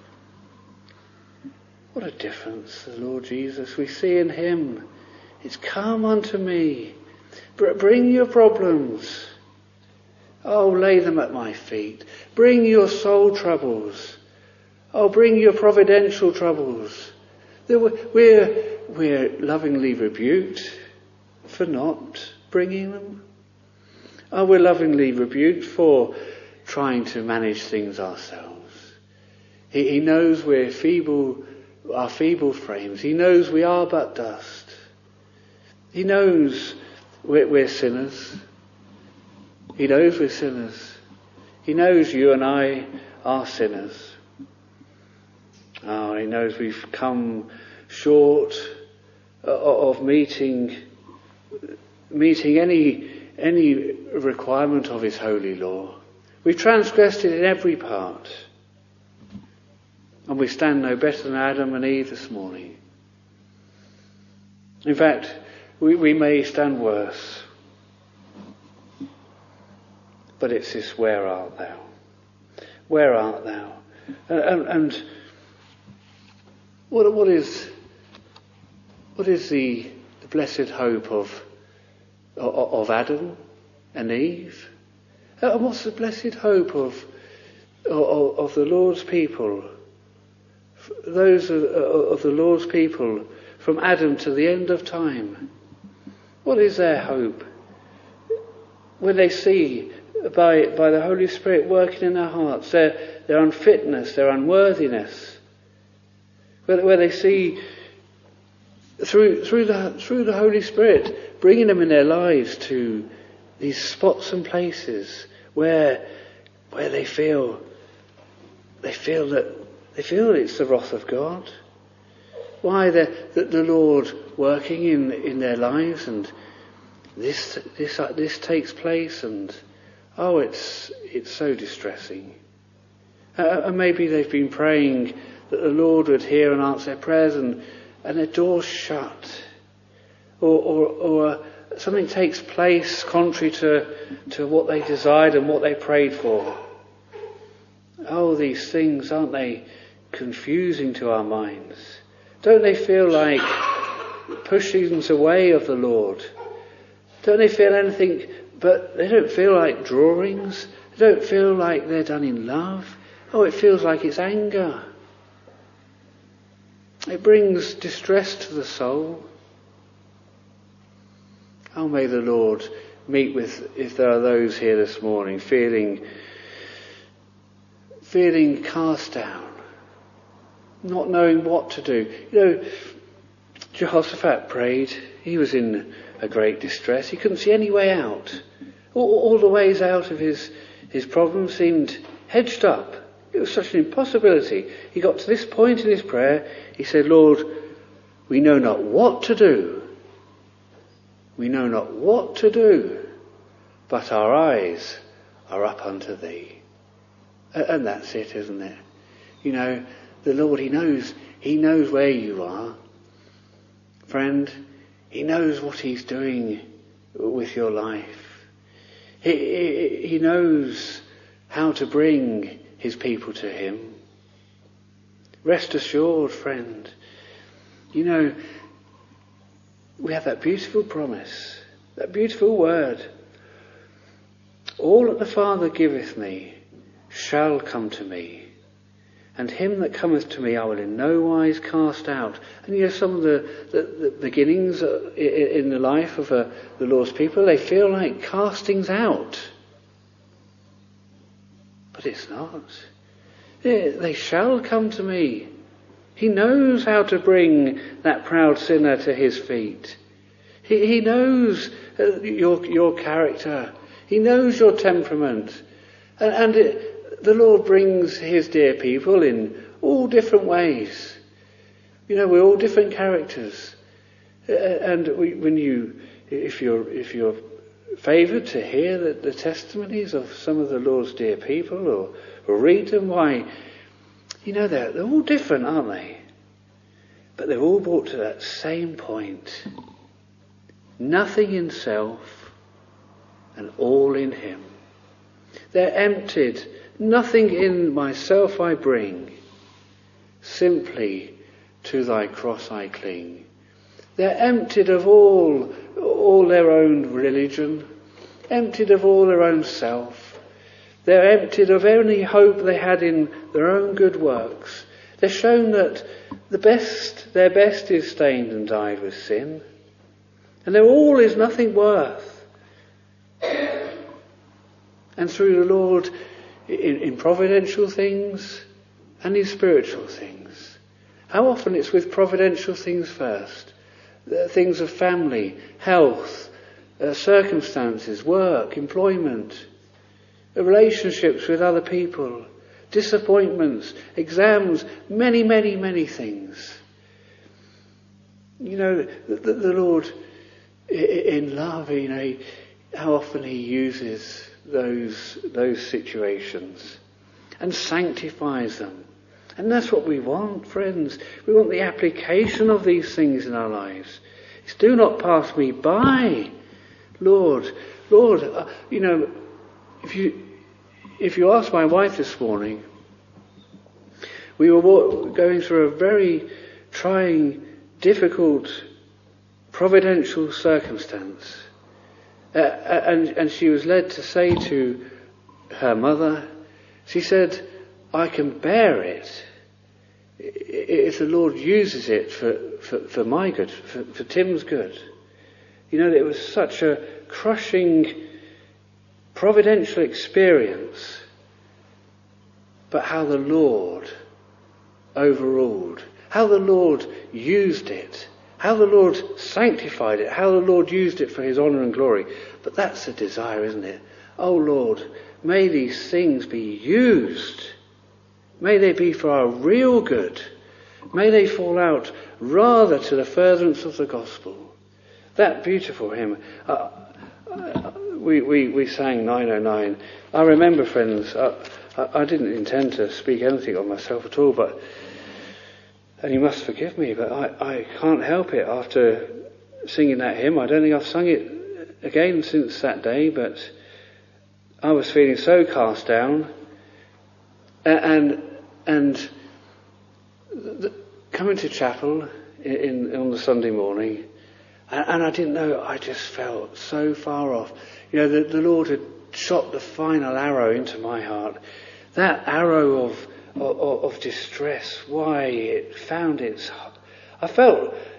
What a difference, the Lord Jesus. We see in him. It's come unto me. Bring your problems. Oh, lay them at my feet. Bring your soul troubles. Oh, bring your providential troubles. We're lovingly rebuked for not bringing them. Oh, we're lovingly rebuked for trying to manage things ourselves. He knows we're feeble, our feeble frames. He knows we are but dust. He knows we're sinners. He knows we're sinners. He knows you and I are sinners. Oh, he knows we've come short of meeting any requirement of his holy law. We've transgressed it in every part. And we stand no better than Adam and Eve this morning. In fact, we may stand worse. But it's this, where art thou? Where art thou? And what is the blessed hope of Adam and Eve? And what's the blessed hope of the Lord's people? Those of the Lord's people from Adam to the end of time. What is their hope? When they see by the Holy Spirit working in their hearts their unfitness, their unworthiness, where they see through the Holy Spirit bringing them in their lives to these spots and places where they feel it's the wrath of God. Why the Lord working in their lives, and this takes place, and oh, it's so distressing. And maybe they've been praying that the Lord would hear and answer their prayers, and their doors shut, or something takes place contrary to what they desired and what they prayed for. Oh, these things, aren't they confusing to our minds? Don't they feel like pushings away of the Lord? Don't they feel anything, but they don't feel like drawings? They don't feel like they're done in love? Oh, it feels like it's anger. It brings distress to the soul. Oh, may the Lord meet with, if there are those here this morning feeling cast down, not knowing what to do. You know, Jehoshaphat prayed. He was in a great distress. He couldn't see any way out. All the ways out of his problem seemed hedged up. It was such an impossibility. He got to this point in his prayer. He said, Lord, we know not what to do. We know not what to do, but our eyes are up unto thee. And that's it, isn't it? You know, the Lord, He knows where you are. Friend, He knows what He's doing with your life. He knows how to bring His people to Him. Rest assured, friend. You know, we have that beautiful promise, that beautiful word. All that the Father giveth me shall come to me, and him that cometh to me I will in no wise cast out. And you know, some of the beginnings in the life of the Lord's people, they feel like castings out. But it's not. They shall come to me. He knows how to bring that proud sinner to His feet. He knows your character. He knows your temperament. And the Lord brings His dear people in all different ways. You know, we're all different characters. And if you're favoured to hear the testimonies of some of the Lord's dear people or read them, why, you know, they're all different, aren't they? But they're all brought to that same point. Nothing in self and all in Him. They're emptied. Nothing in myself I bring. Simply to thy cross I cling. They're emptied of all their own religion. Emptied of all their own self. They're emptied of any hope they had in their own good works. They're shown that their best is stained and dyed with sin. And their all is nothing worth. And through the Lord, in providential things and in spiritual things. How often it's with providential things first. Things of family, health, circumstances, work, employment, relationships with other people, disappointments, exams, many, many, many things. You know, the Lord, in love, you know, how often He uses those situations and sanctifies them. And that's what we want, friends. We want the application of these things in our lives. It's do not pass me by, Lord. You know, if you ask my wife this morning, we were going through a very trying, difficult, providential circumstance. And she was led to say to her mother, she said, I can bear it if the Lord uses it for my good, for Tim's good. You know, it was such a crushing, providential experience, but how the Lord overruled, how the Lord used it, how the Lord sanctified it, how the Lord used it for His honour and glory. But that's the desire, isn't it? Oh Lord, may these things be used. May they be for our real good. May they fall out rather to the furtherance of the gospel. That beautiful hymn. We sang 909. I remember, friends, I didn't intend to speak anything of myself at all, and you must forgive me, but I can't help it after singing that hymn. I don't think I've sung it again since that day, but I was feeling so cast down, and coming to chapel on the Sunday morning, and I didn't know, I just felt so far off. You know, the Lord had shot the final arrow into my heart. That arrow of distress, why it found its... I felt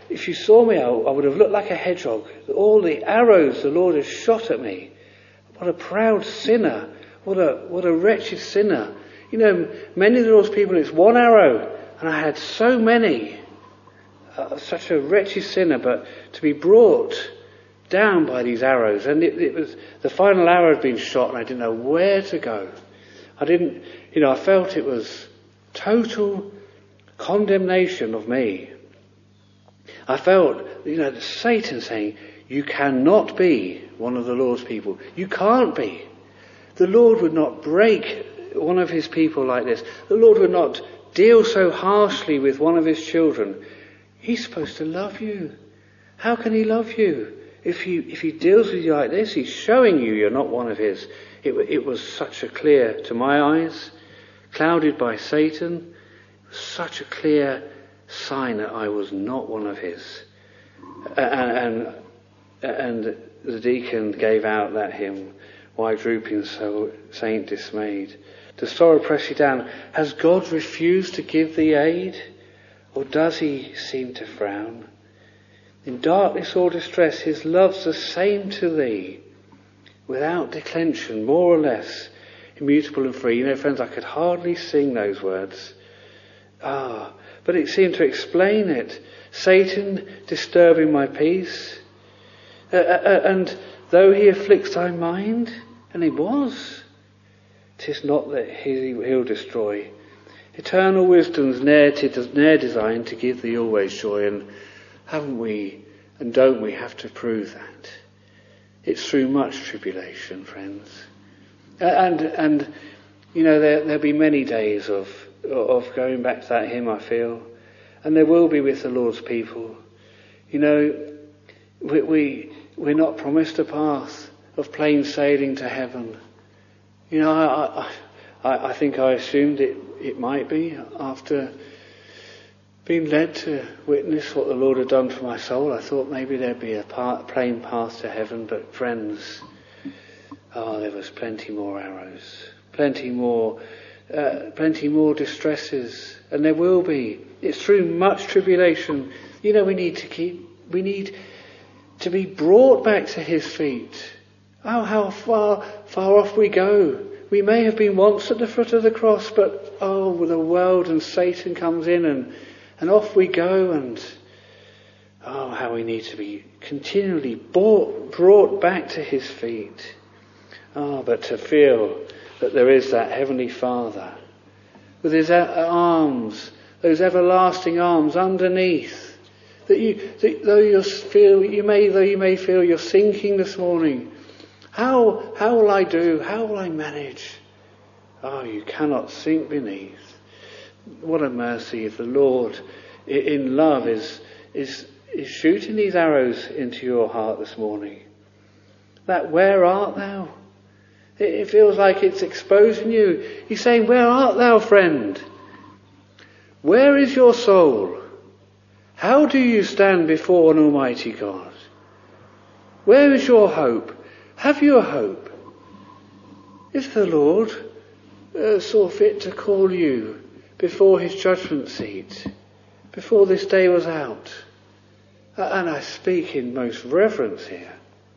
if you saw me, I would have looked like a hedgehog. All the arrows the Lord has shot at me. What a proud sinner. What a wretched sinner. You know, many of the Lord's people, it's one arrow, and I had so many. Such a wretched sinner, but to be brought down by these arrows, and it was the final arrow had been shot, and I didn't know where to go. I felt it was total condemnation of me. I felt, Satan saying, you cannot be one of the Lord's people. You can't be. The Lord would not break one of his people like this. The Lord would not deal so harshly with one of his children. He's supposed to love you. How can he love you? If he deals with you like this, he's showing you you're not one of his. It was such a clear, to my eyes, clouded by Satan, such a clear sign that I was not one of his. And the deacon gave out that hymn, why drooping so, saint dismayed? Does sorrow press you down? Has God refused to give thee aid? Or does he seem to frown? In darkness or distress, his love's the same to thee, without declension, more or less, immutable and free. Friends, I could hardly sing those words. But it seemed to explain it. Satan disturbing my peace, and though he afflicts thy mind, and he was, 'tis not that he'll destroy. Eternal wisdom's ne'er designed to give thee always joy, and haven't we, and don't we have to prove that? It's through much tribulation, friends. And there'll be many days of going back to that hymn, I feel, and there will be with the Lord's people. We're not promised a path of plain sailing to heaven. I think I assumed it might be after being led to witness what the Lord had done for my soul. I thought maybe there'd be a plain path to heaven, but friends, there was plenty more arrows, plenty more distresses, and there will be. It's through much tribulation. We need to be brought back to his feet. Oh, how far off we go. We may have been once at the foot of the cross, but the world and Satan comes in and off we go, and how we need to be continually brought back to his feet. But to feel that there is that Heavenly Father with his arms, those everlasting arms underneath, though you may feel you're sinking this morning, how will I do? How will I manage? You cannot sink beneath. What a mercy if the Lord in love is shooting these arrows into your heart this morning. That where art thou? It feels like it's exposing you. He's saying, where art thou, friend? Where is your soul? How do you stand before an almighty God? Where is your hope? Have you a hope? Is the Lord saw fit to call you before his judgment seat, before this day was out? And I speak in most reverence here.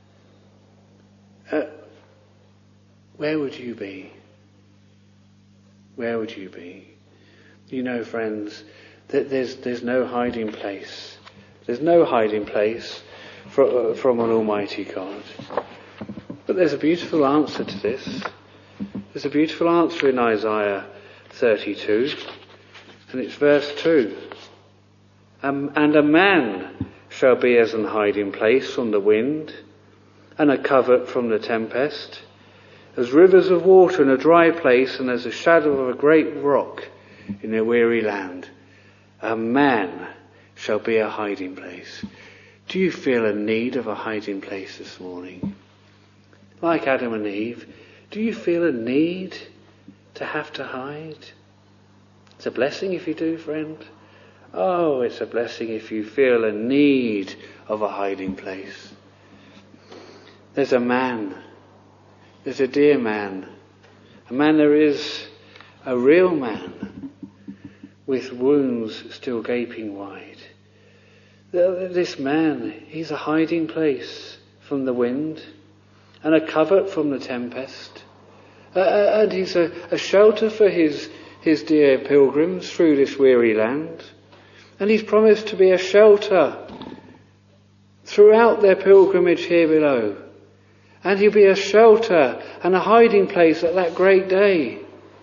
Where would you be? Where would you be? Friends, that there's no hiding place. There's no hiding place from an almighty God. But there's a beautiful answer to this. There's a beautiful answer in Isaiah 32, and it's verse 2. And a man shall be as an hiding place from the wind, and a covert from the tempest, as rivers of water in a dry place, and as a shadow of a great rock in a weary land. A man shall be a hiding place. Do you feel a need of a hiding place this morning? Like Adam and Eve, do you feel a need to have to hide? It's a blessing if you do, friend. It's a blessing if you feel a need of a hiding place. There's a man. There's a dear man. A man there is, a real man, with wounds still gaping wide. This man, he's a hiding place from the wind and a covert from the tempest. And he's a shelter for his dear pilgrims through this weary land. And he's promised to be a shelter throughout their pilgrimage here below. And he'll be a shelter and a hiding place at that great day.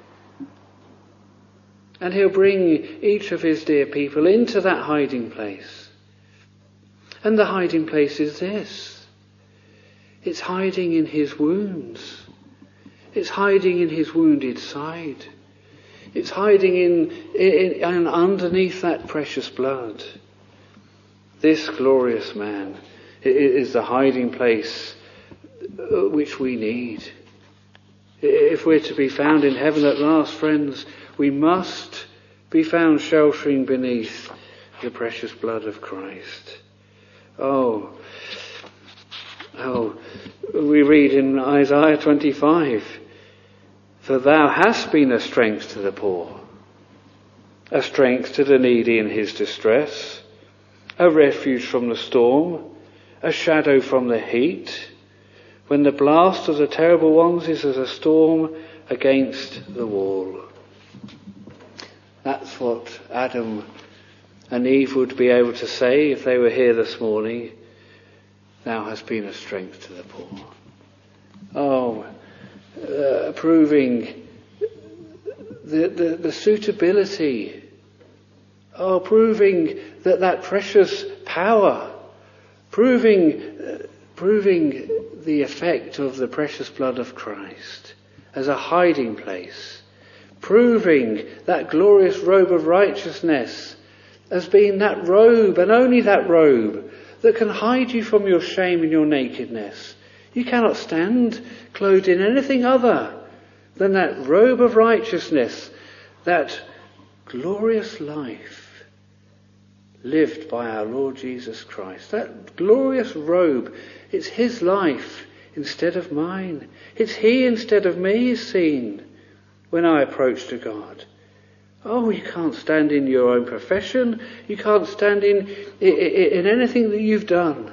And he'll bring each of his dear people into that hiding place. And the hiding place is this. It's hiding in his wounds. It's hiding in his wounded side. It's hiding in underneath that precious blood. This glorious man is the hiding place which we need. If we're to be found in heaven at last, friends, we must be found sheltering beneath the precious blood of Christ. Oh, we read in Isaiah 25, "For thou hast been a strength to the poor, a strength to the needy in his distress, a refuge from the storm, a shadow from the heat, when the blast of the terrible ones is as a storm against the wall." That's what Adam and Eve would be able to say if they were here this morning. Thou hast been a strength to the poor. Proving the suitability. Proving that precious power. Proving the effect of the precious blood of Christ as a hiding place. Proving that glorious robe of righteousness as being that robe, and only that robe, that can hide you from your shame and your nakedness. You cannot stand clothed in anything other than that robe of righteousness, that glorious life lived by our Lord Jesus Christ. That glorious robe, it's his life instead of mine. It's he instead of me is seen when I approach to God. You can't stand in your own profession. You can't stand in anything that you've done.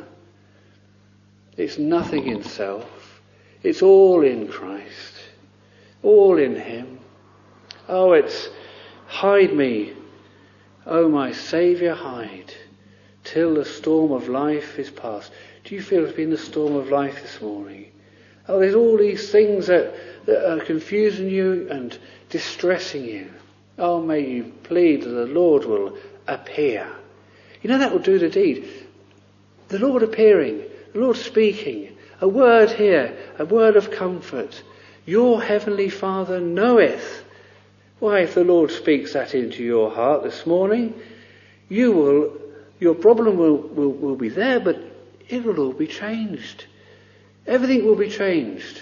It's nothing in self. It's all in Christ. All in him. It's hide me, my Saviour, hide, till the storm of life is past. Do you feel it's been the storm of life this morning? There's all these things that are confusing you and distressing you. May you plead that the Lord will appear. That will do the deed. The Lord appearing, the Lord speaking, a word here, a word of comfort. Your heavenly Father knoweth. Why, if the Lord speaks that into your heart this morning, your problem will be there, but it will all be changed. Everything will be changed.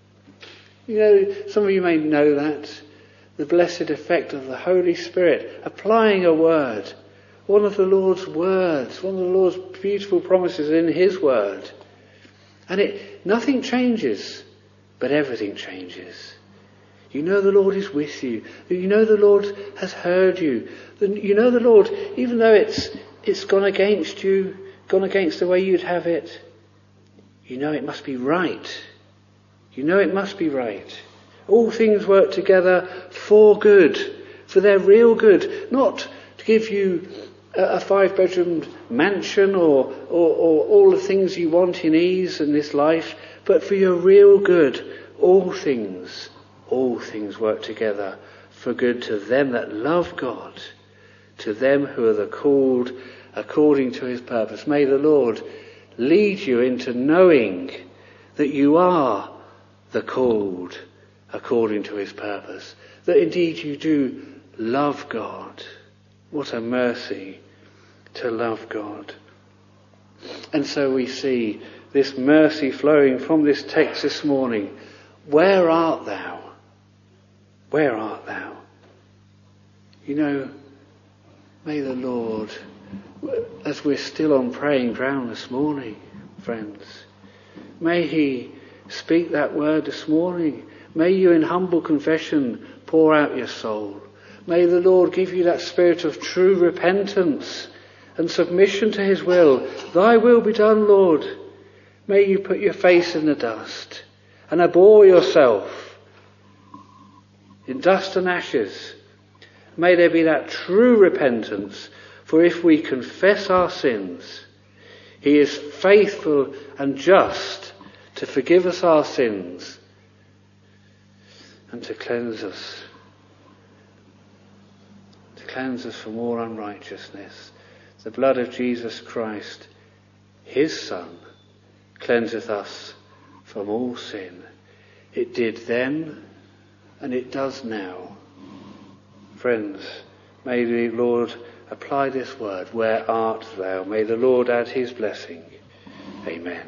Some of you may know that. The blessed effect of the Holy Spirit applying a word, one of the Lord's words, one of the Lord's beautiful promises in his word. And nothing changes, but everything changes. The Lord is with you. The Lord has heard you. The Lord, even though it's gone against you, gone against the way you'd have it, it must be right. It must be right. All things work together for good, for their real good. Not to give you a 5-bedroom mansion or all the things you want in ease in this life, but for your real good. All things work together for good to them that love God, to them who are the called according to his purpose. May the Lord lead you into knowing that you are the called according to his purpose, that indeed you do love God. What a mercy to love God. And so we see this mercy flowing from this text this morning. Where art thou? Where art thou? May the Lord, as we're still on praying ground this morning, friends, may he speak that word this morning. May you in humble confession pour out your soul. May the Lord give you that spirit of true repentance and submission to his will. Thy will be done, Lord. May you put your face in the dust and abhor yourself in dust and ashes. May there be that true repentance, for if we confess our sins, he is faithful and just to forgive us our sins and to cleanse us from all unrighteousness. The blood of Jesus Christ, his Son, cleanseth us from all sin. It did then, and it does now. Friends, may the Lord apply this word. Where art thou? May the Lord add his blessing. Amen.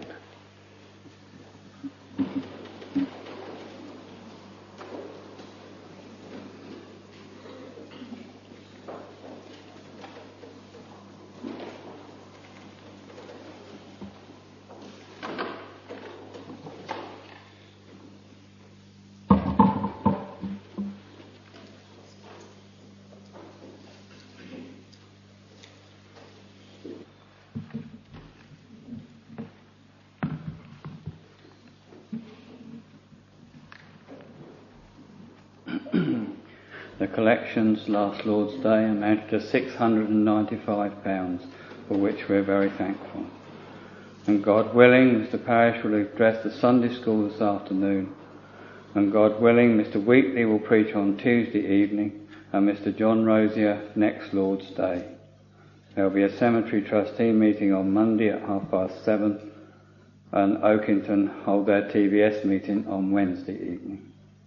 The collections last Lord's Day amounted to £695, for which we're very thankful. And God willing, Mr. Parish will address the Sunday school this afternoon. And God willing, Mr. Wheatley will preach on Tuesday evening, and Mr. John Rosier next Lord's Day. There will be a cemetery trustee meeting on Monday at 7:30, and Oakington hold their TVS meeting on Wednesday evening.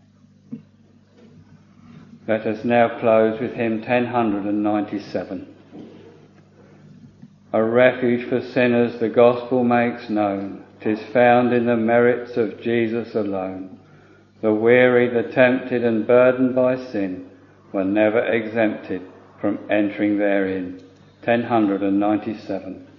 Let us now close with hymn 1097. A refuge for sinners the gospel makes known. 'Tis found in the merits of Jesus alone. The weary, the tempted and burdened by sin were never exempted from entering therein. 1097.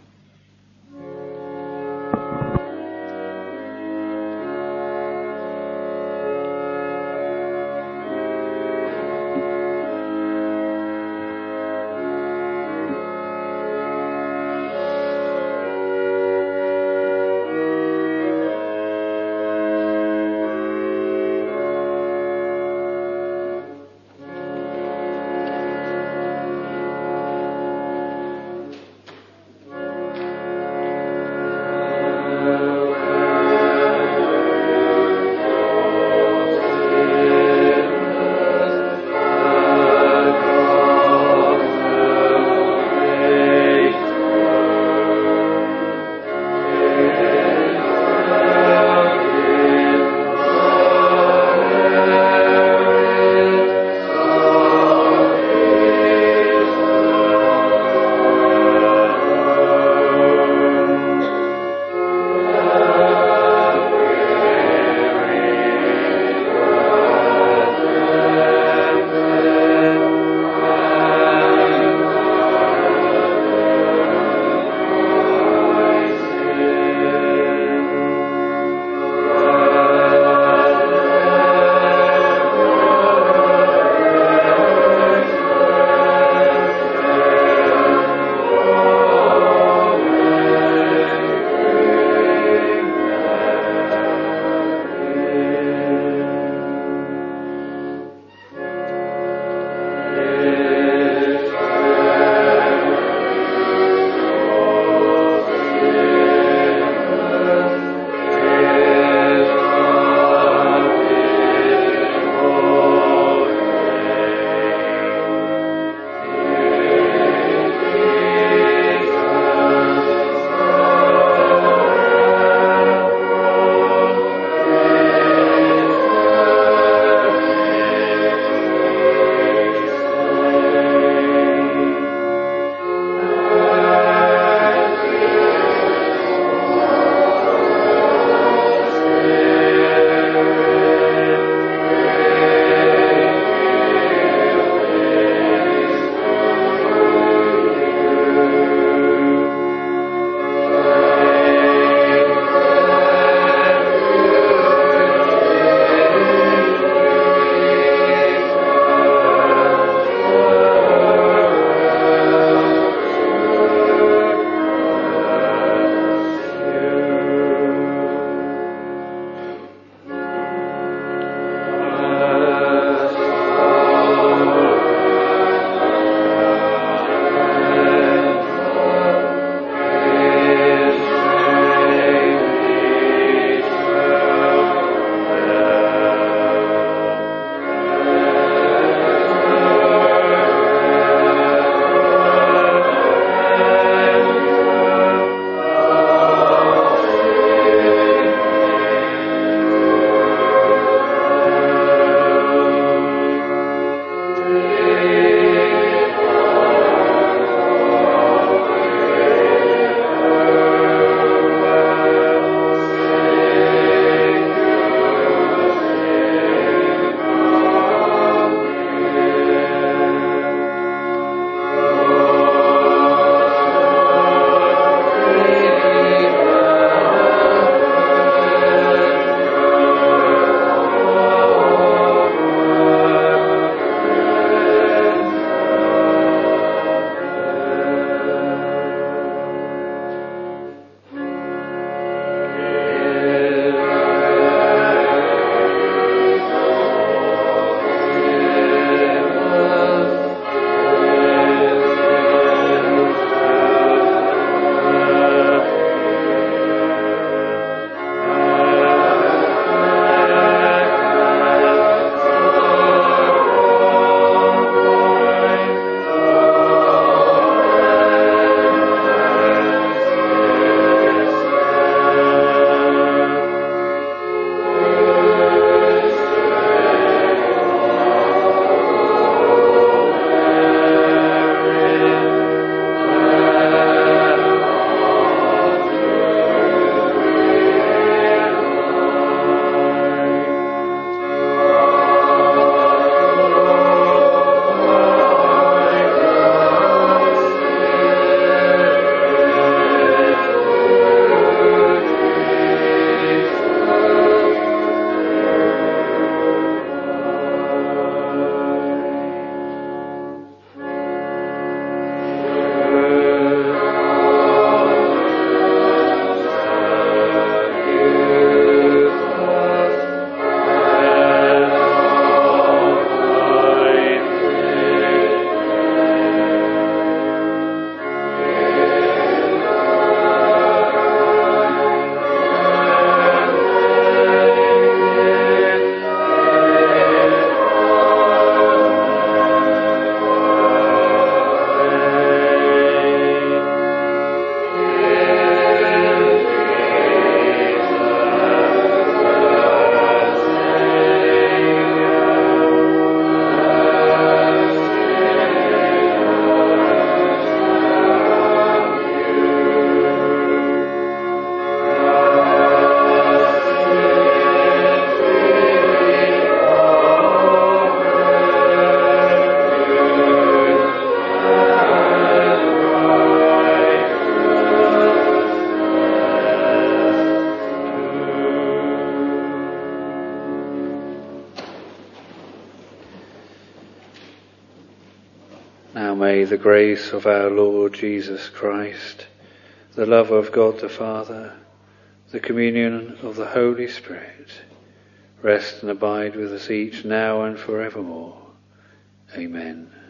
Now may the grace of our Lord Jesus Christ, the love of God the Father, the communion of the Holy Spirit, rest and abide with us each now and forevermore. Amen.